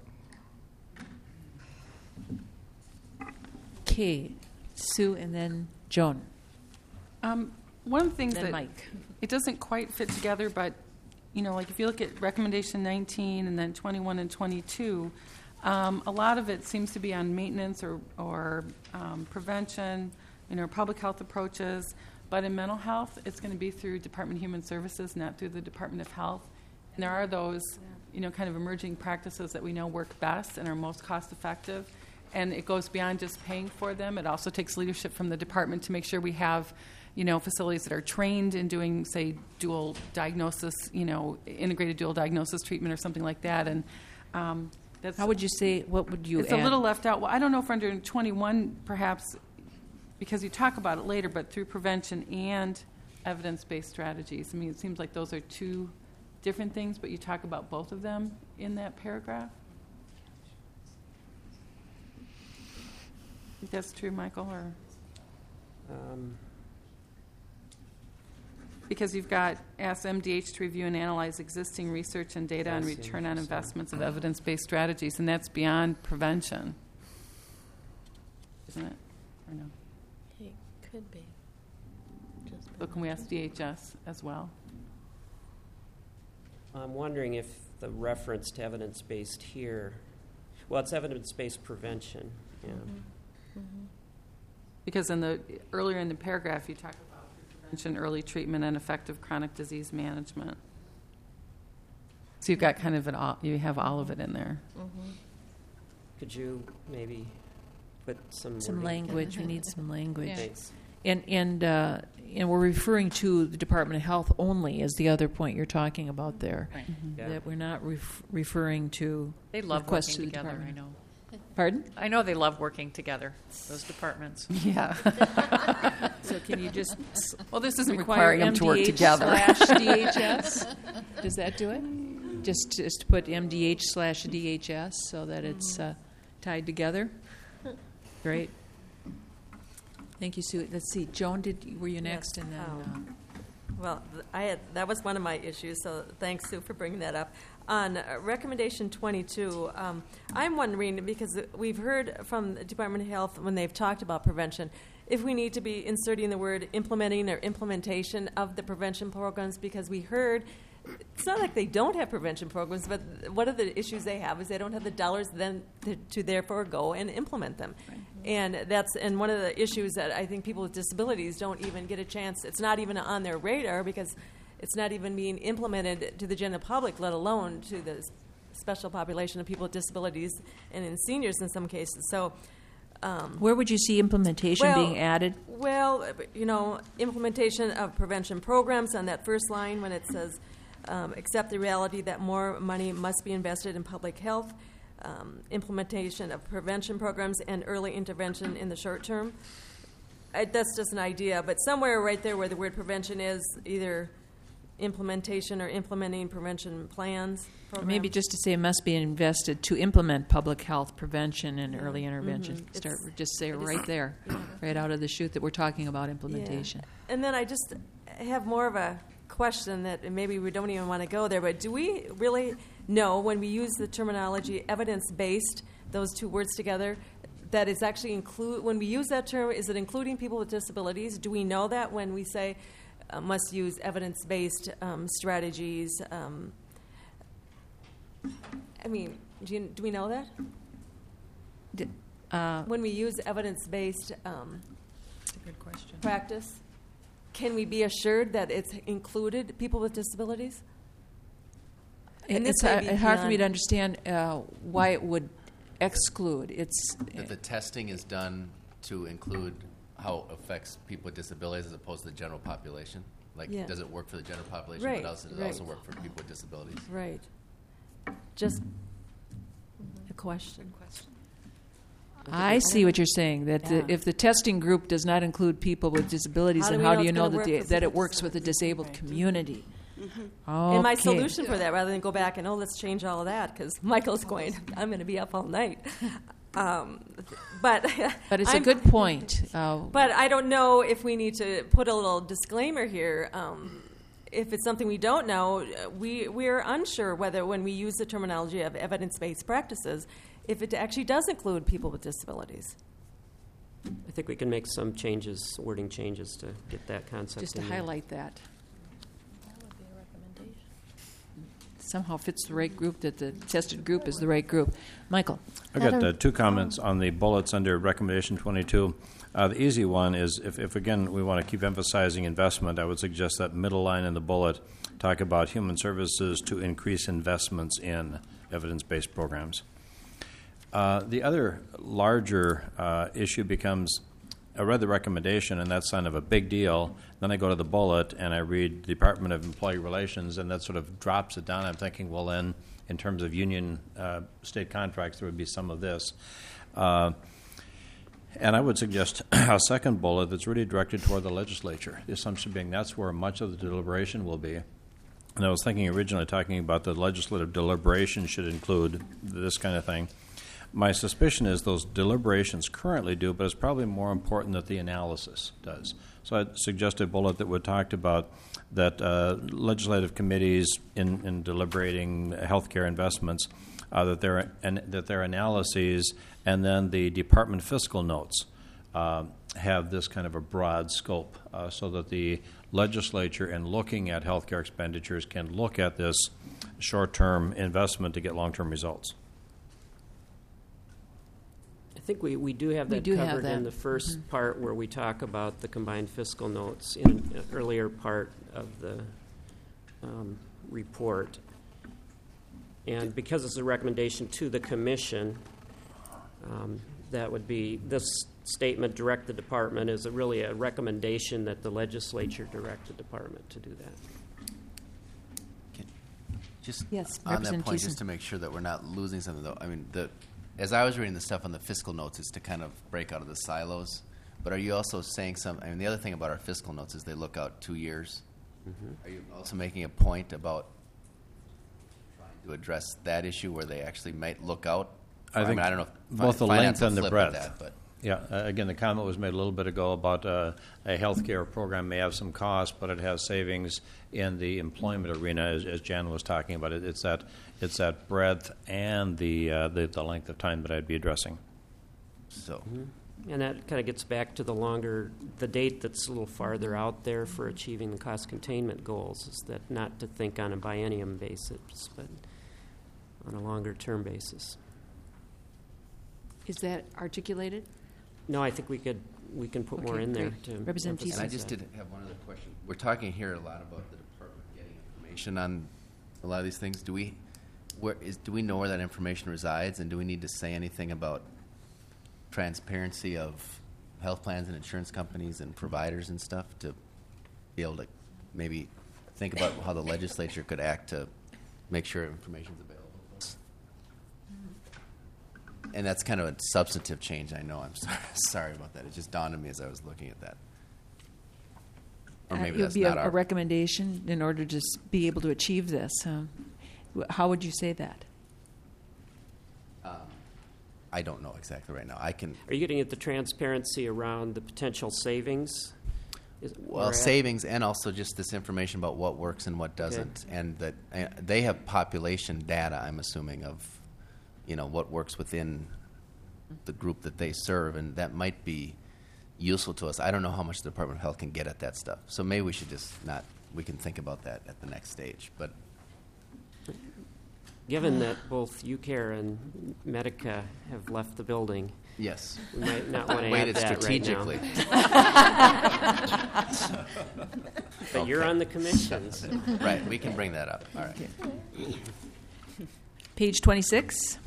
B: Okay, Sue, and then Joan.
H: Um, one of the things
B: Then
H: that
B: Mike.
H: it doesn't quite fit together, but you know, like if you look at recommendation nineteen and then twenty-one and twenty-two, um, a lot of it seems to be on maintenance or or um, prevention, you know, public health approaches. But in mental health, it's going to be through Department of Human Services, not through the Department of Health. And there are those, you know, kind of emerging practices that we know work best and are most cost effective. And it goes beyond just paying for them. It also takes leadership from the department to make sure we have, you know, facilities that are trained in doing, say, dual diagnosis, you know, integrated dual diagnosis treatment or something like that. And um, that's
B: How would you say, what would you
H: it's
B: add?
H: a little left out. Well, I don't know if under twenty-one, perhaps, because you talk about it later, but through prevention and evidence-based strategies. I mean, it seems like those are two different things, but you talk about both of them in that paragraph. Think that's true, Michael, or
C: Um,
H: because you've got ask M D H to review and analyze existing research and data on
C: Yes,
H: return on
C: yes.
H: investments of evidence-based strategies, and that's beyond prevention, isn't it? Or no?
G: It could be. Just
H: So can we ask D H S as well?
C: I'm wondering if the reference to evidence-based here, well, it's evidence-based prevention. Yeah.
G: Mm-hmm.
H: Because in the earlier in the paragraph, you talk about prevention, early treatment, and effective chronic disease management. So you've got kind of it all. You have all of it in there.
G: Mm-hmm.
C: Could you maybe put some
B: Some
C: wording?
B: language, we need some language.
M: Yeah.
C: Thanks.
B: And, and, uh, and we're referring to the Department of Health only as the other point you're talking about there.
D: Right.
C: Yeah.
B: That we're not ref- referring to
D: They love
B: requests
D: working
B: to the
D: together, I
B: department.
D: know.
B: Pardon?
D: I know they love working together, those departments.
H: Yeah.
B: So can you just
H: Well, this isn't
B: require
H: requiring them to work
B: M D H
H: together.
B: slash D H S? Does that do it? Just just put M D H slash D H S so that it's uh, tied together? Great. Thank you, Sue. Let's see. Joan, did were you next?
A: Yes,
B: And then
A: um, Well, th- I had, that was one of my issues, so thanks, Sue, for bringing that up. On uh, recommendation twenty-two, um, I'm wondering, because we've heard from the Department of Health when they've talked about prevention, if we need to be inserting the word implementing or implementation of the prevention programs, because we heard it's not like they don't have prevention programs, but one of the issues they have is they don't have the dollars then to, to therefore go and implement them. Right. And that's and one of the issues that I think people with disabilities don't even get a chance. It's not even on their radar because it's not even being implemented to the general public, let alone to the special population of people with disabilities and in seniors in some cases. So. Um,
B: where would you see implementation
A: well,
B: being added?
A: Well, you know, implementation of prevention programs on that first line when it says, um, accept the reality that more money must be invested in public health, um, implementation of prevention programs, and early intervention in the short term. I, that's just an idea, but somewhere right there where the word prevention is, either implementation or implementing prevention plans.
B: Or maybe just to say it must be invested to implement public health prevention and early intervention.
A: Mm-hmm.
B: Start just say it
A: just,
B: right there,
A: yeah.
B: right out of the chute that we're talking about implementation.
A: Yeah. And then I just have more of a question that maybe we don't even want to go there, but do we really know when we use the terminology evidence-based, those two words together, that it's actually include, when we use that term, is it including people with disabilities? Do we know that when we say uh, must use evidence-based um, strategies. Um, I mean, do, you, do we know that?
B: D- uh,
A: when we use evidence-based um,
E: That's a good question.
A: practice, can we be assured that it's included people with disabilities? And
B: It's
A: this may
B: uh,
A: be
B: hard for me
A: beyond-
B: to understand uh, why it would exclude. It's
O: That the testing is done to include how it affects people with disabilities as opposed to the general population? Like,
A: Yeah.
O: does it work for the general population,
A: Right,
O: but also, does it
A: right.
O: also work for people with disabilities?
A: Right. Just a question.
B: I see what you're saying, that the,
A: Yeah.
B: if the testing group does not include people with disabilities,
A: How do
B: then
A: we
B: how
A: know
B: do you
A: it's
B: know
A: gonna
B: that,
A: work
B: the,
A: with
B: that
A: people
B: it works with the disabled community?
A: And my
B: Okay.
A: solution for that, rather than go back and, oh, let's change all of that, because Michael's going, I'm going to be up all night. Um, but
B: But it's a
A: I'm-
B: good point. Uh,
A: But I don't know if we need to put a little disclaimer here. Um, if it's something we don't know, uh, we we're unsure whether when we use the terminology of evidence-based practices, if it actually does include people with disabilities.
C: I think we can make some changes, wording changes to get that concept
B: Just to
C: in there.
B: highlight that. Somehow fits the right group, that the tested group is the right group. Michael?
L: I've got uh, two comments on the bullets under recommendation twenty-two. Uh, the easy one is if, if, again, we want to keep emphasizing investment, I would suggest that middle line in the bullet talk about human services to increase investments in evidence-based programs. Uh, the other larger uh, issue becomes, I read the recommendation, and that's kind of a big deal. Then I go to the bullet, and I read Department of Employee Relations, and that sort of drops it down. I'm thinking, well, then, in terms of union uh, state contracts, there would be some of this. Uh, and I would suggest a second bullet that's really directed toward the legislature, the assumption being that's where much of the deliberation will be. And I was thinking originally talking about the legislative deliberation should include this kind of thing. My suspicion is those deliberations currently do, but it's probably more important that the analysis does. So I'd suggest a bullet that would talk about that uh, legislative committees in, in deliberating healthcare investments, uh, that their and that their analyses and then the department fiscal notes uh, have this kind of a broad scope, uh, so that the legislature, in looking at healthcare expenditures, can look at this short-term investment to get long-term results.
C: I think we, we do have
B: We
C: that
B: do have
C: covered in
B: that.
C: the first
B: Mhm.
C: part where we talk about the combined fiscal notes in an earlier part of the um, report. And because it's a recommendation to the commission, um, that would be, this statement, direct the department, is a really a recommendation that the legislature direct the department to do that.
O: Just
B: Yes,
O: on that
B: Representative
O: point,
B: Thiessen.
O: just to make sure that we're not losing something, though. I mean, the, as I was reading the stuff on the fiscal notes, it's to kind of break out of the silos. But are you also saying some? I mean, the other thing about our fiscal notes is they look out two years.
C: Mm-hmm.
O: Are you also making a point about trying to address that issue where they actually might look out?
L: I
O: Or,
L: think
O: mean, I don't know if
L: both the
O: finance
L: length
O: will
L: and the
O: flip
L: breadth.
O: with that, but
L: Yeah, uh, again, the comment was made a little bit ago about uh, a healthcare program may have some cost, but it has savings in the employment arena, as, as Jan was talking about. It, it's that it's that breadth and the, uh, the the length of time that I'd be addressing.
O: So,
C: And that kind of gets back to the longer, the date that's a little farther out there for achieving the cost containment goals, is that not to think on a biennium basis, but on a longer term basis.
B: Is that articulated?
C: No, I think we could, we can put more
B: Okay,
C: in there
B: great.
C: to
B: Representative
O: and I
C: emphasize
O: just
C: that.
O: did have one other question. We're talking here a lot about the department getting information on a lot of these things. Do we, where is, do we know where that information resides, and do we need to say anything about transparency of health plans and insurance companies and providers and stuff to be able to maybe think about how the legislature could act to make sure information's available? And that's kind of a substantive change, I know. I'm sorry, sorry about that. It just dawned on me as I was looking at that. Or
B: Uh,
O: maybe
B: it would
O: that's
B: be
O: not
B: a,
O: our...
B: a recommendation in order to s- be able to achieve this. Um, wh- how would you say that?
O: Um, I don't know exactly right now. I can...
C: Are you getting at the transparency around the potential savings? Is-
O: Well,
C: or at-
O: savings and also just this information about what works and what doesn't. And that uh, they have population data, I'm assuming, of, you know, what works within the group that they serve. And that might be useful to us. I don't know how much the Department of Health can get at that stuff. So maybe we should just not, we can think about that at the next stage. But
C: given that both UCare and Medica have left the building,
O: yes,
C: we might not want to add
O: waited
C: that
O: strategically.
C: Right now. But
O: Okay.
C: you're on the commissions.
O: Right, we can bring that up. All right.
B: Page twenty-six.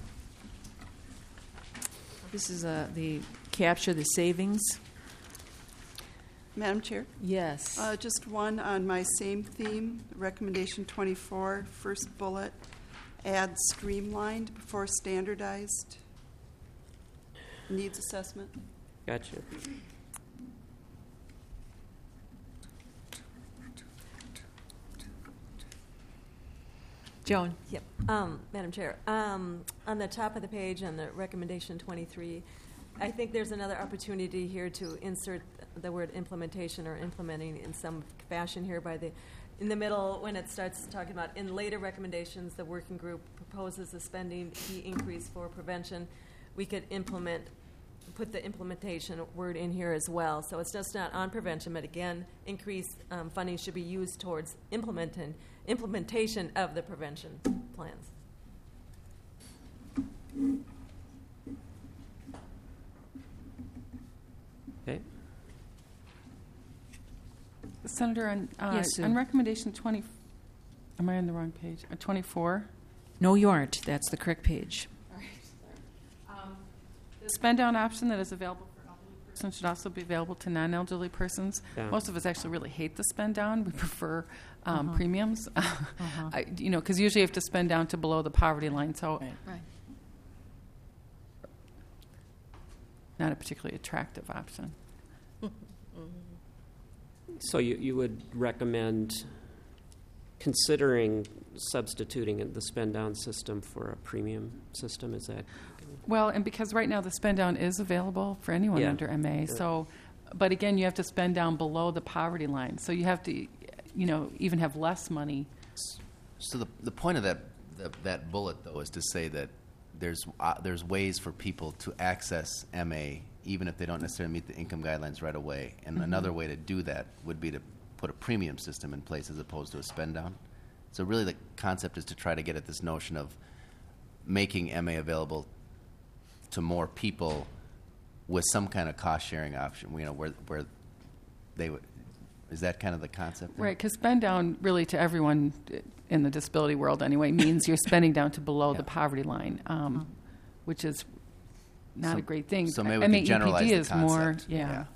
B: This is uh, the capture the savings.
J: Madam Chair?
B: Yes.
J: Uh, just one on my same theme, recommendation twenty-four, first bullet, add streamlined before standardized needs assessment.
C: Gotcha.
B: Joan.
A: Yep. Um, Madam Chair, um, on the top of the page on the recommendation twenty-three, I think there's another opportunity here to insert the word implementation or implementing in some fashion here by the, in the middle when it starts talking about in later recommendations, the working group proposes a spending fee increase for prevention. We could implement, put the implementation word in here as well. So it's just not on prevention, but again, increased um, funding should be used towards implementing implementation of the prevention plans.
C: Okay.
H: Senator, on, uh,
B: Yes, Sue.
H: on recommendation twenty, am I on the wrong page? Uh, twenty-four?
B: No, you aren't. That's the correct page.
H: The spend down option that is available for elderly persons should also be available to non-elderly persons.
C: Yeah.
H: Most of us actually really hate the spend down. We prefer um,
B: Uh-huh.
H: premiums.
B: Uh-huh.
H: I, you know, because usually you have to spend down to below the poverty line, so
M: Right.
H: not a particularly attractive option.
C: So you, you would recommend considering substituting the spend down system for a premium system? Is that?
H: Well, and because right now the spend down is available for anyone
C: Yeah.
H: under M A,
C: Yeah.
H: so, but again, you have to spend down below the poverty line, so you have to, you know, even have less money.
O: So the the point of that the, that bullet though is to say that there's uh, there's ways for people to access M A even if they don't necessarily meet the income guidelines right away. And
H: Mhm.
O: another way to do that would be to put a premium system in place as opposed to a spend down. So really, the concept is to try to get at this notion of making M A available to more people with some kind of cost sharing option. You know, where where they would. Is that kind of the concept there?
H: Right, because spend down really to everyone in the disability world anyway means you're spending down to below the poverty line, um, which is not
O: So-
H: a great thing.
O: so maybe we
H: M A
O: could
H: E P D
O: generalize the
H: is more,
O: concept.
H: yeah.
O: Yeah.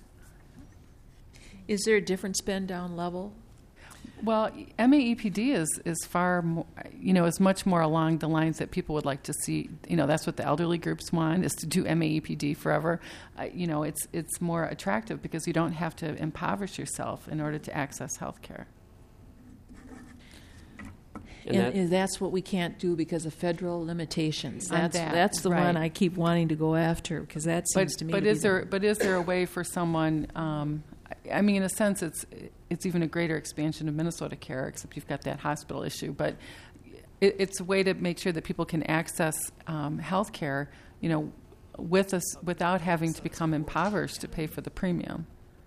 B: Is there a different spend down level?
H: Well, M A E P D is, is far more, you know, is much more along the lines that people would like to see. You know, that's what the elderly groups want, is to do M A E P D forever. Uh, you know, it's it's more attractive because you don't have to impoverish yourself in order to access health care.
C: And
B: And,
C: that-
B: and that's what we can't do because of federal limitations.
H: On
B: That's
H: that,
B: that's the
H: right.
B: one I keep wanting to go after because that seems
H: But,
B: to me.
H: but
B: to be
H: is
B: the-
H: there but is there a way for someone? Um, I, I mean, in a sense, it's it's even a greater expansion of Minnesota Care, except you've got that hospital issue. But it, it's a way to make sure that people can access um, health care, you know, with us without having to become impoverished to pay for the premium.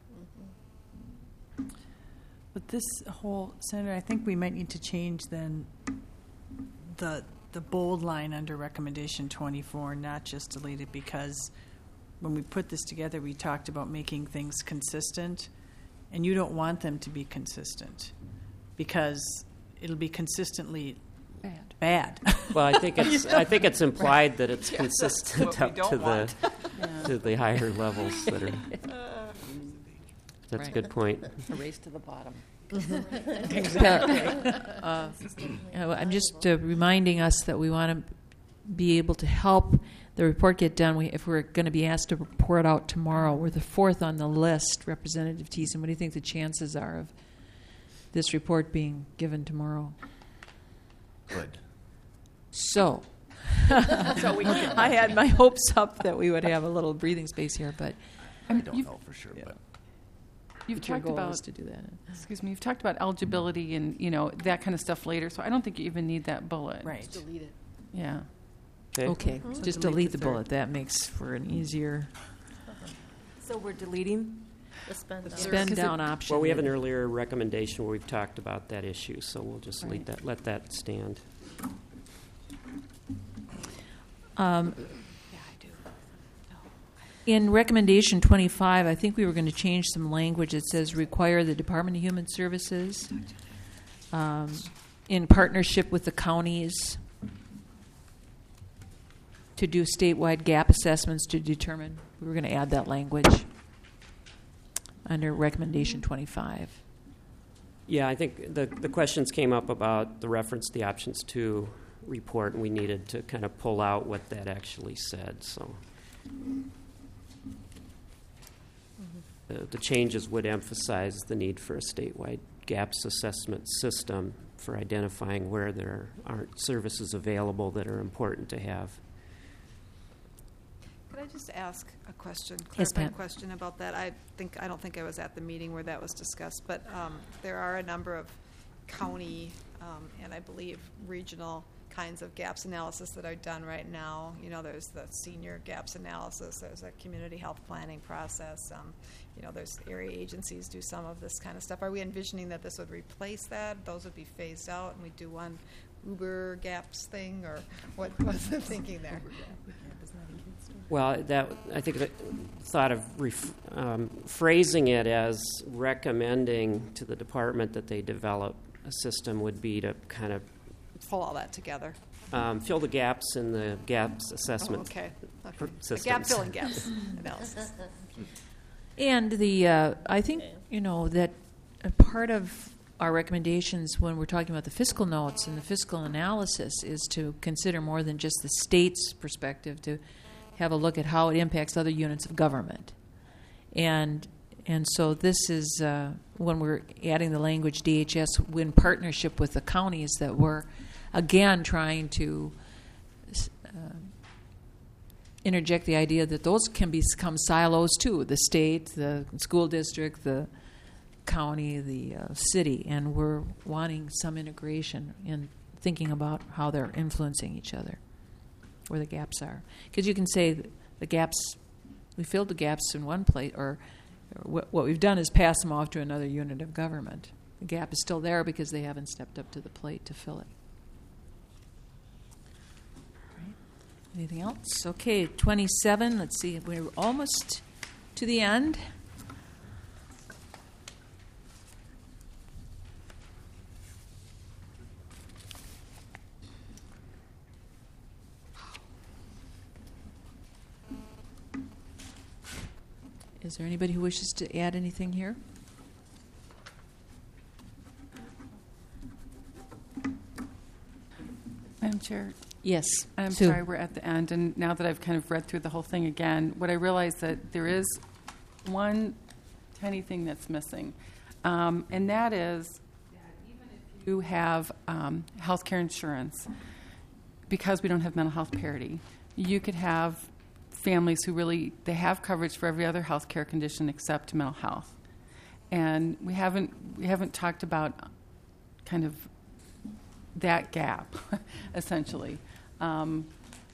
E: But this whole, Senator, I think we might need to change then the the bold line under recommendation twenty-four, not just delete it, because when we put this together, we talked about making things consistent, and you don't want them to be consistent because it'll be consistently
H: Bad.
E: bad.
C: Well, I think it's
E: You know?
C: I think it's implied that it's
E: Yeah, that's
C: consistent
E: what we
C: up
E: don't
C: to the
E: want.
H: Yeah.
C: to the higher levels that are. That's a
B: Right.
C: good point.
D: A race to the bottom.
B: Exactly. Uh, I'm just uh, reminding us that we want to be able to help the report get done. We, if we're going to be asked to report out tomorrow, we're the fourth on the list, Representative Thiessen. What do you think the chances are of this report being given tomorrow?
O: Good.
B: So,
D: So we can-
B: I had my hopes up that we would have a little breathing space here, but
O: I don't know for sure, but
H: You've
B: But your
H: talked
B: goal
H: about
B: is to do that.
H: Excuse me. You've talked about eligibility and you know that kind of stuff later, so I don't think you even need that bullet.
E: Right.
M: Delete it.
H: Yeah.
C: Okay.
B: Okay,
E: So
B: just
E: delete
B: delete
E: the
B: the
E: third.
B: bullet. That makes for an easier.
A: So we're deleting?
G: The spend down.
B: Spend down option.
C: Well, we have an earlier recommendation where we've talked about that issue, so we'll just leave that, let that stand.
B: Um, In recommendation twenty-five, I think we were going to change some language. It says require the Department of Human Services um, in partnership with the counties to do statewide gap assessments to determine. We were going to add that language under recommendation twenty-five.
C: Yeah, I think the, the questions came up about the reference to the options two report, and we needed to kind of pull out what that actually said. So the, the changes would emphasize the need for a statewide gaps assessment system for identifying where there aren't services available that are important to have.
K: Could I just ask a question,
B: Yes,
K: clarifying
B: Pat.
K: question about that? I think I don't think I was at the meeting where that was discussed, but um, there are a number of county um, and I believe regional kinds of gaps analysis that are done right now. You know, there's the senior gaps analysis. There's a community health planning process. Um, you know, there's area agencies do some of this kind of stuff. Are we envisioning that this would replace that? Those would be phased out, and we do one Uber gaps thing, or what? What's the thinking there?
C: Well, that I think the thought of ref, um, phrasing it as recommending to the department that they develop a system would be to kind of
K: Pull all that together.
C: um, fill the gaps in the gaps assessment
K: Oh, okay. Okay.
C: pr-
K: The
C: systems.
K: gap filling gaps analysis.
B: And the, uh, I think, you know, that a part of our recommendations when we're talking about the fiscal notes and the fiscal analysis is to consider more than just the state's perspective, to have a look at how it impacts other units of government. And and so this is, uh, when we're adding the language D H S in partnership with the counties, that we're, again, trying to uh, interject the idea that those can become silos too, the state, the school district, the county, the uh, city, and we're wanting some integration in thinking about how they're influencing each other, where the gaps are. Because you can say the gaps, we filled the gaps in one place, or, or what, what we've done is pass them off to another unit of government. The gap is still there because they haven't stepped up to the plate to fill it. Anything else? Okay, twenty-seven. Let's see. We're almost to the end. Is there anybody who wishes to add anything here?
H: Madam Chair.
B: Yes.
H: I'm
B: Sue.
H: sorry, we're at the end, and now that I've kind of read through the whole thing again, what I realize that there is one tiny thing that's missing, um, and that is that even if you have um, health care insurance, because we don't have mental health parity, you could have families who really, they have coverage for every other health care condition except mental health. And we haven't we haven't talked about kind of that gap, essentially. Um,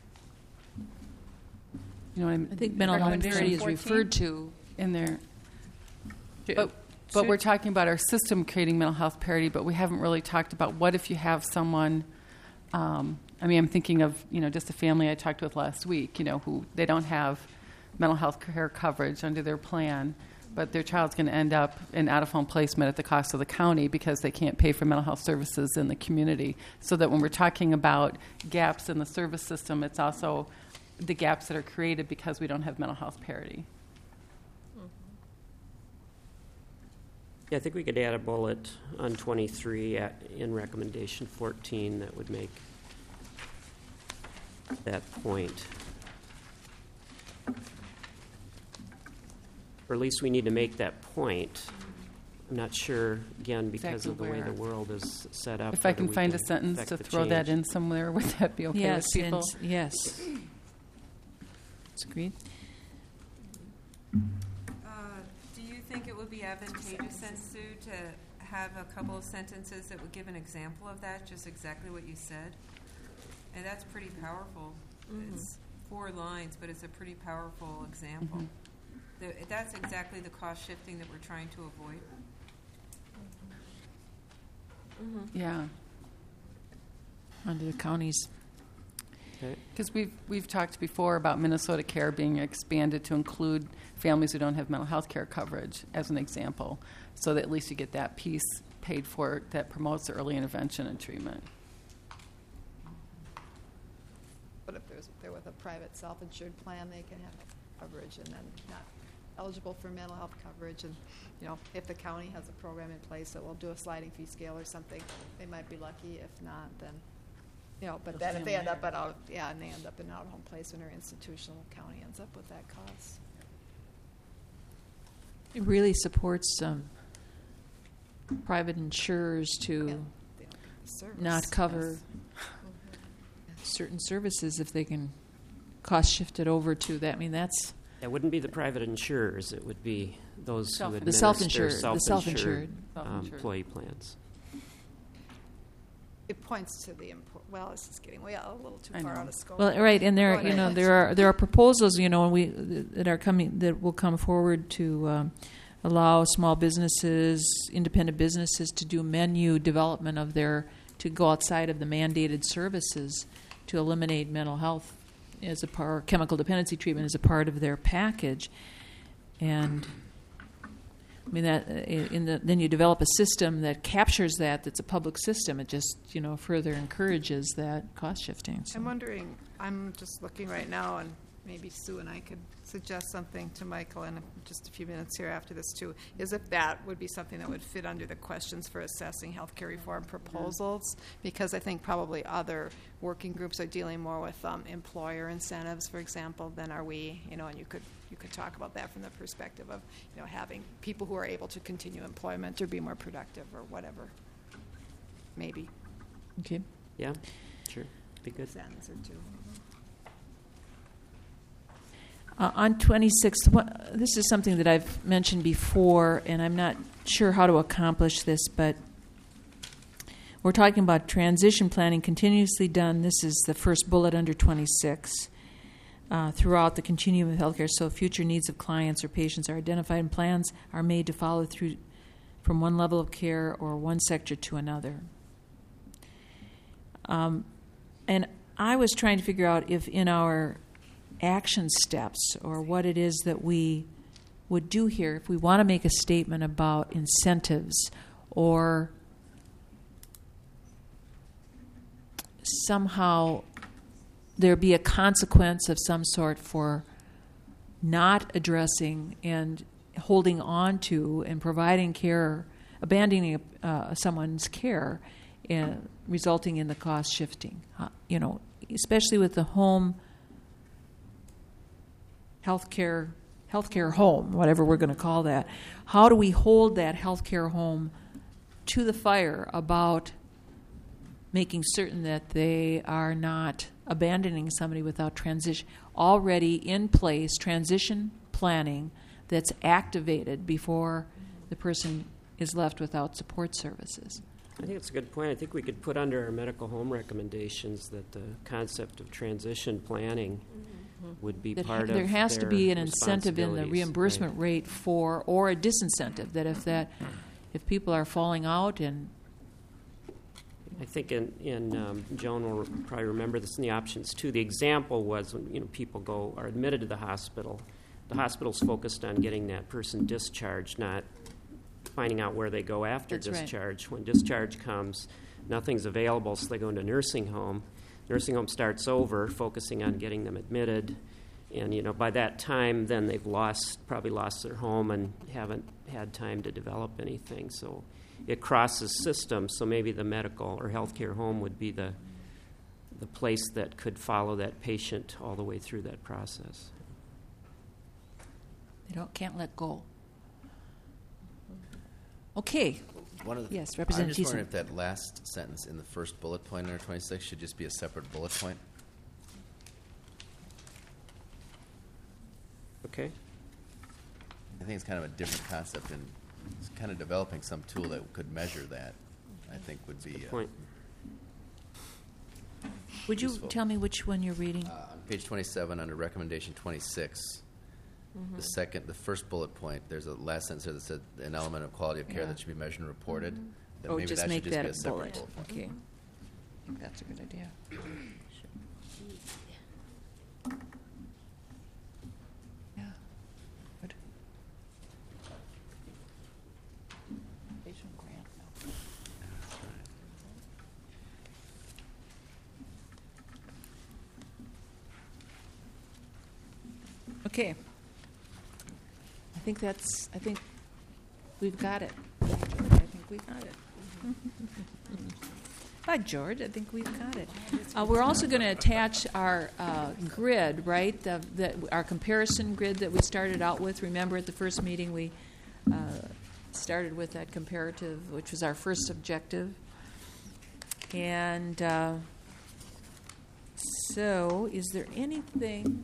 H: you know what I mean?
B: I think mental health parity is referred to
H: in there. But, but we're talking about our system creating mental health parity, but we haven't really talked about what if you have someone, um, I mean, I'm thinking of, you know, just a family I talked with last week, you know, who they don't have mental health care coverage under their plan, but their child's going to end up in out-of-home placement at the cost of the county because they can't pay for mental health services in the community. So that when we're talking about gaps in the service system, it's also the gaps that are created because we don't have mental health parity.
C: Yeah, I think we could add a bullet on twenty-three at, in recommendation fourteen that would make that point. Or at least we need to make that point. I'm not sure, again, because
H: Exactly
C: of the way
H: where.
C: the world is set up.
H: If I
C: whether
H: can
C: we
H: find a
C: can
H: sentence
C: affect
H: to
C: the
H: throw that
C: change.
H: in somewhere, would that be okay
B: yes,
H: with people?
B: and- yes. That's agreed.
N: Uh, do you think it would be advantageous then, Sue, to have a couple of sentences that would give an example of that, just exactly what you said? And that's pretty powerful.
A: Mhm.
N: It's four lines, but it's a pretty powerful example.
H: Mhm.
N: The, that's exactly the cost shifting that we're trying to avoid.
H: Yeah.
B: Under the counties.
H: Because we've, we've talked before about Minnesota Care being expanded to include families who don't have mental health care coverage, as an example, so that at least you get that piece paid for that promotes early intervention and treatment.
K: But if there's, they're with a private self-insured plan, they can have coverage and then not eligible for mental health coverage. And, you know, if the county has a program in place that will do a sliding fee scale or something, they might be lucky. If not, then, you know, but then if they end up at out, yeah, and they end up in an out-of-home placement or institutional, county ends up with that cost.
B: It really supports um, private insurers to
K: Yeah, they don't get the service.
B: not cover
K: Yes.
B: certain services if they can cost shift it over to that. I mean, that's
C: It wouldn't be the private insurers. It would be those
H: Self-
C: who
H: The
C: administer
B: self-insured- the
C: self-insured,
B: self-insured.
C: um,
H: Self-insured.
C: employee plans.
K: It points to the impor- well, this is getting way out, a little too
H: I
K: far
H: know.
K: out of scope.
B: well, right. And there,
K: Go
B: you know,
K: ahead.
B: there are there are proposals, you know, we that are coming that will come forward to um, allow small businesses, independent businesses, to do menu development of their to go outside of the mandated services to eliminate mental health as a part, chemical dependency treatment as a part of their package, and I mean that uh, in the then you develop a system that captures that. That's a public system. It just you know further encourages that cost shifting. So.
K: I'm wondering, I'm just looking right now, and maybe Sue and I could suggest something to Michael in just a few minutes here after this too, is if that would be something that would fit under the questions for assessing healthcare reform proposals, because I think probably other working groups are dealing more with um, employer incentives, for example, than are we, you know, and you could you could talk about that from the perspective of, you know, having people who are able to continue employment or be more productive or whatever, maybe.
B: Okay.
C: Yeah, sure. Be good.
K: Sentence or two.
B: Uh, on twenty-sixth, what, this is something that I've mentioned before, and I'm not sure how to accomplish this, but we're talking about transition planning continuously done. This is the first bullet under twenty-six. Uh, throughout the continuum of healthcare, so future needs of clients or patients are identified and plans are made to follow through from one level of care or one sector to another. Um, and I was trying to figure out if in our action steps or what it is that we would do here, if we want to make a statement about incentives or somehow there be a consequence of some sort for not addressing and holding on to and providing care, abandoning uh, someone's care, uh, resulting in the cost shifting. Uh, you know, especially with the home healthcare, healthcare home, whatever we're going to call that. How do we hold that healthcare home to the fire about making certain that they are not abandoning somebody without transition, already in place transition planning that's activated before the person is left without support services?
C: I think it's a good point. I think we could put under our medical home recommendations that the concept of transition planning would be
B: That
C: part
B: there
C: of
B: has to
C: their
B: be an incentive in the
C: responsibilities.
B: reimbursement
C: Right.
B: rate for, or a disincentive, that if that, if people are falling out and
C: I think in, in um, Joan will probably remember this in the options too. The example was when you know people go are admitted to the hospital. The hospital's focused on getting that person discharged, not finding out where they go after
B: That's right.
C: discharge. When discharge comes, nothing's available, so they go into nursing home. Nursing home starts over, focusing on getting them admitted, and you know by that time, then they've lost probably lost their home and haven't had time to develop anything. So it crosses systems. So maybe the medical or healthcare home would be the the place that could follow that patient all the way through that process.
B: they don't can't let go. Okay.
O: One of the,
B: Yes,
O: I'm
B: Representative
O: just wondering
B: Thiessen.
O: if that last sentence in the first bullet point under twenty-six should just be a separate bullet point.
C: Okay.
O: I think it's kind of a different concept, and it's kind of developing some tool that could measure that. I think would be.
C: Good
O: uh,
C: point.
B: Would you
O: Useful.
B: tell me which one you're reading?
O: Uh, on page twenty-seven, under recommendation twenty-six, the second, the first bullet point, there's a last sentence there that said an element of quality of care
B: Yeah.
O: that should be measured and reported. Then
B: Oh,
O: maybe
B: just
O: that
B: make
O: should just
B: that
O: be
B: a
O: a separate
B: bullet.
O: bullet point.
B: Okay. I think that's a good idea. Yeah. Good.
D: Patient grant, no.
B: Okay. I think that's, I think we've got it. I think we've got it. Hi, George. I think we've got it. Uh, we're also going to attach our uh, grid, right? The, the, our comparison grid that we started out with. Remember at the first meeting we uh, started with that comparative, which was our first objective. And uh, so, is there anything...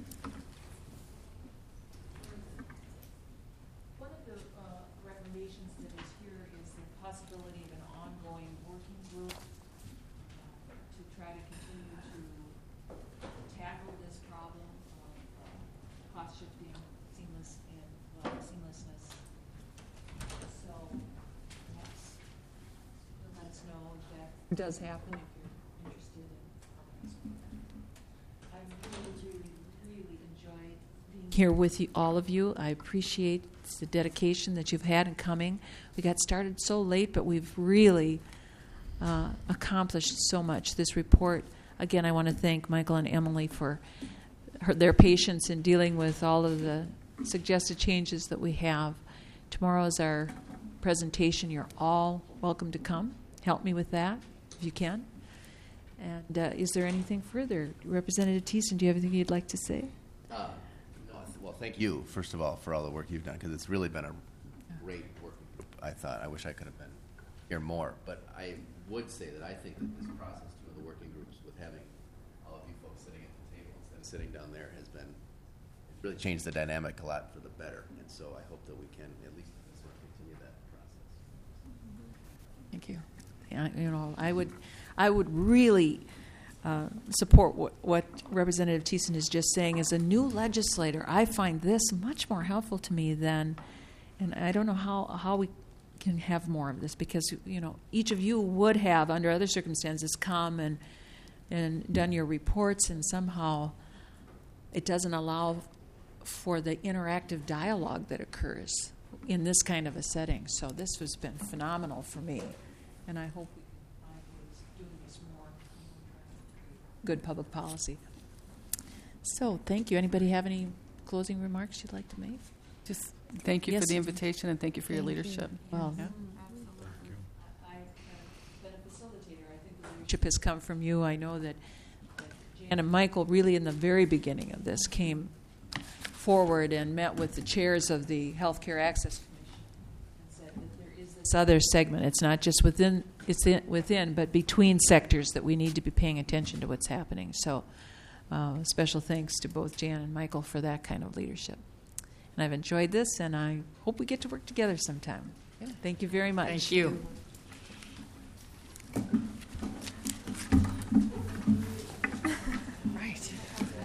B: One of the uh, recommendations that is here is the possibility of an ongoing working group uh, to try to continue to tackle this problem of uh, cost shifting, seamless and uh, seamlessness. So perhaps let us know if that does happen if you're interested in. I really, really, really enjoyed being here with you, all of you. I appreciate the dedication that you've had in coming. We got started so late, but we've really uh, accomplished so much. This report, again, I want to thank Michael and Emily for her, their patience in dealing with all of the suggested changes that we have. Tomorrow is our presentation. You're all welcome to come. Help me with that, if you can. And uh, is there anything further? Representative Thiessen, do you have anything you'd like to say?
O: Uh, no, I th- well, thank you, first of all, for all the work you've done, because it's really been a great working group. I thought, I wish I could have been here more. But I would say that I think that this process, too, of the working groups, with having all of you folks sitting at the table instead of sitting down there, has been, it's really changed the dynamic a lot for the better. And so I hope that we can at least sort of continue that process.
B: Thank you. Yeah, you know, I would, I would really uh, support what, what Representative Thiessen is just saying. As a new legislator, I find this much more helpful to me than, and I don't know how how we can have more of this, because you know each of you would have, under other circumstances, come and and done your reports, and somehow it doesn't allow for the interactive dialogue that occurs in this kind of a setting. So this has been phenomenal for me. And I hope we can find ways of doing this more. Good public policy. So, thank you. Anybody have any closing remarks you'd like to make?
H: Just thank you
B: Yes.
H: for the invitation and thank you for your
B: Thank you.
H: leadership.
B: Well,
H: Yeah.
B: I've been a facilitator. I think the leadership has come from you. I know that, that Jan and Michael really in the very beginning of this came forward and met with the chairs of the Healthcare Access Commission and said that there is this other segment. It's not just within, it's in, within, but between sectors that we need to be paying attention to what's happening. So uh, special thanks to both Jan and Michael for that kind of leadership. And I've enjoyed this, and I hope we get to work together sometime. Thank you very much.
D: Thank you.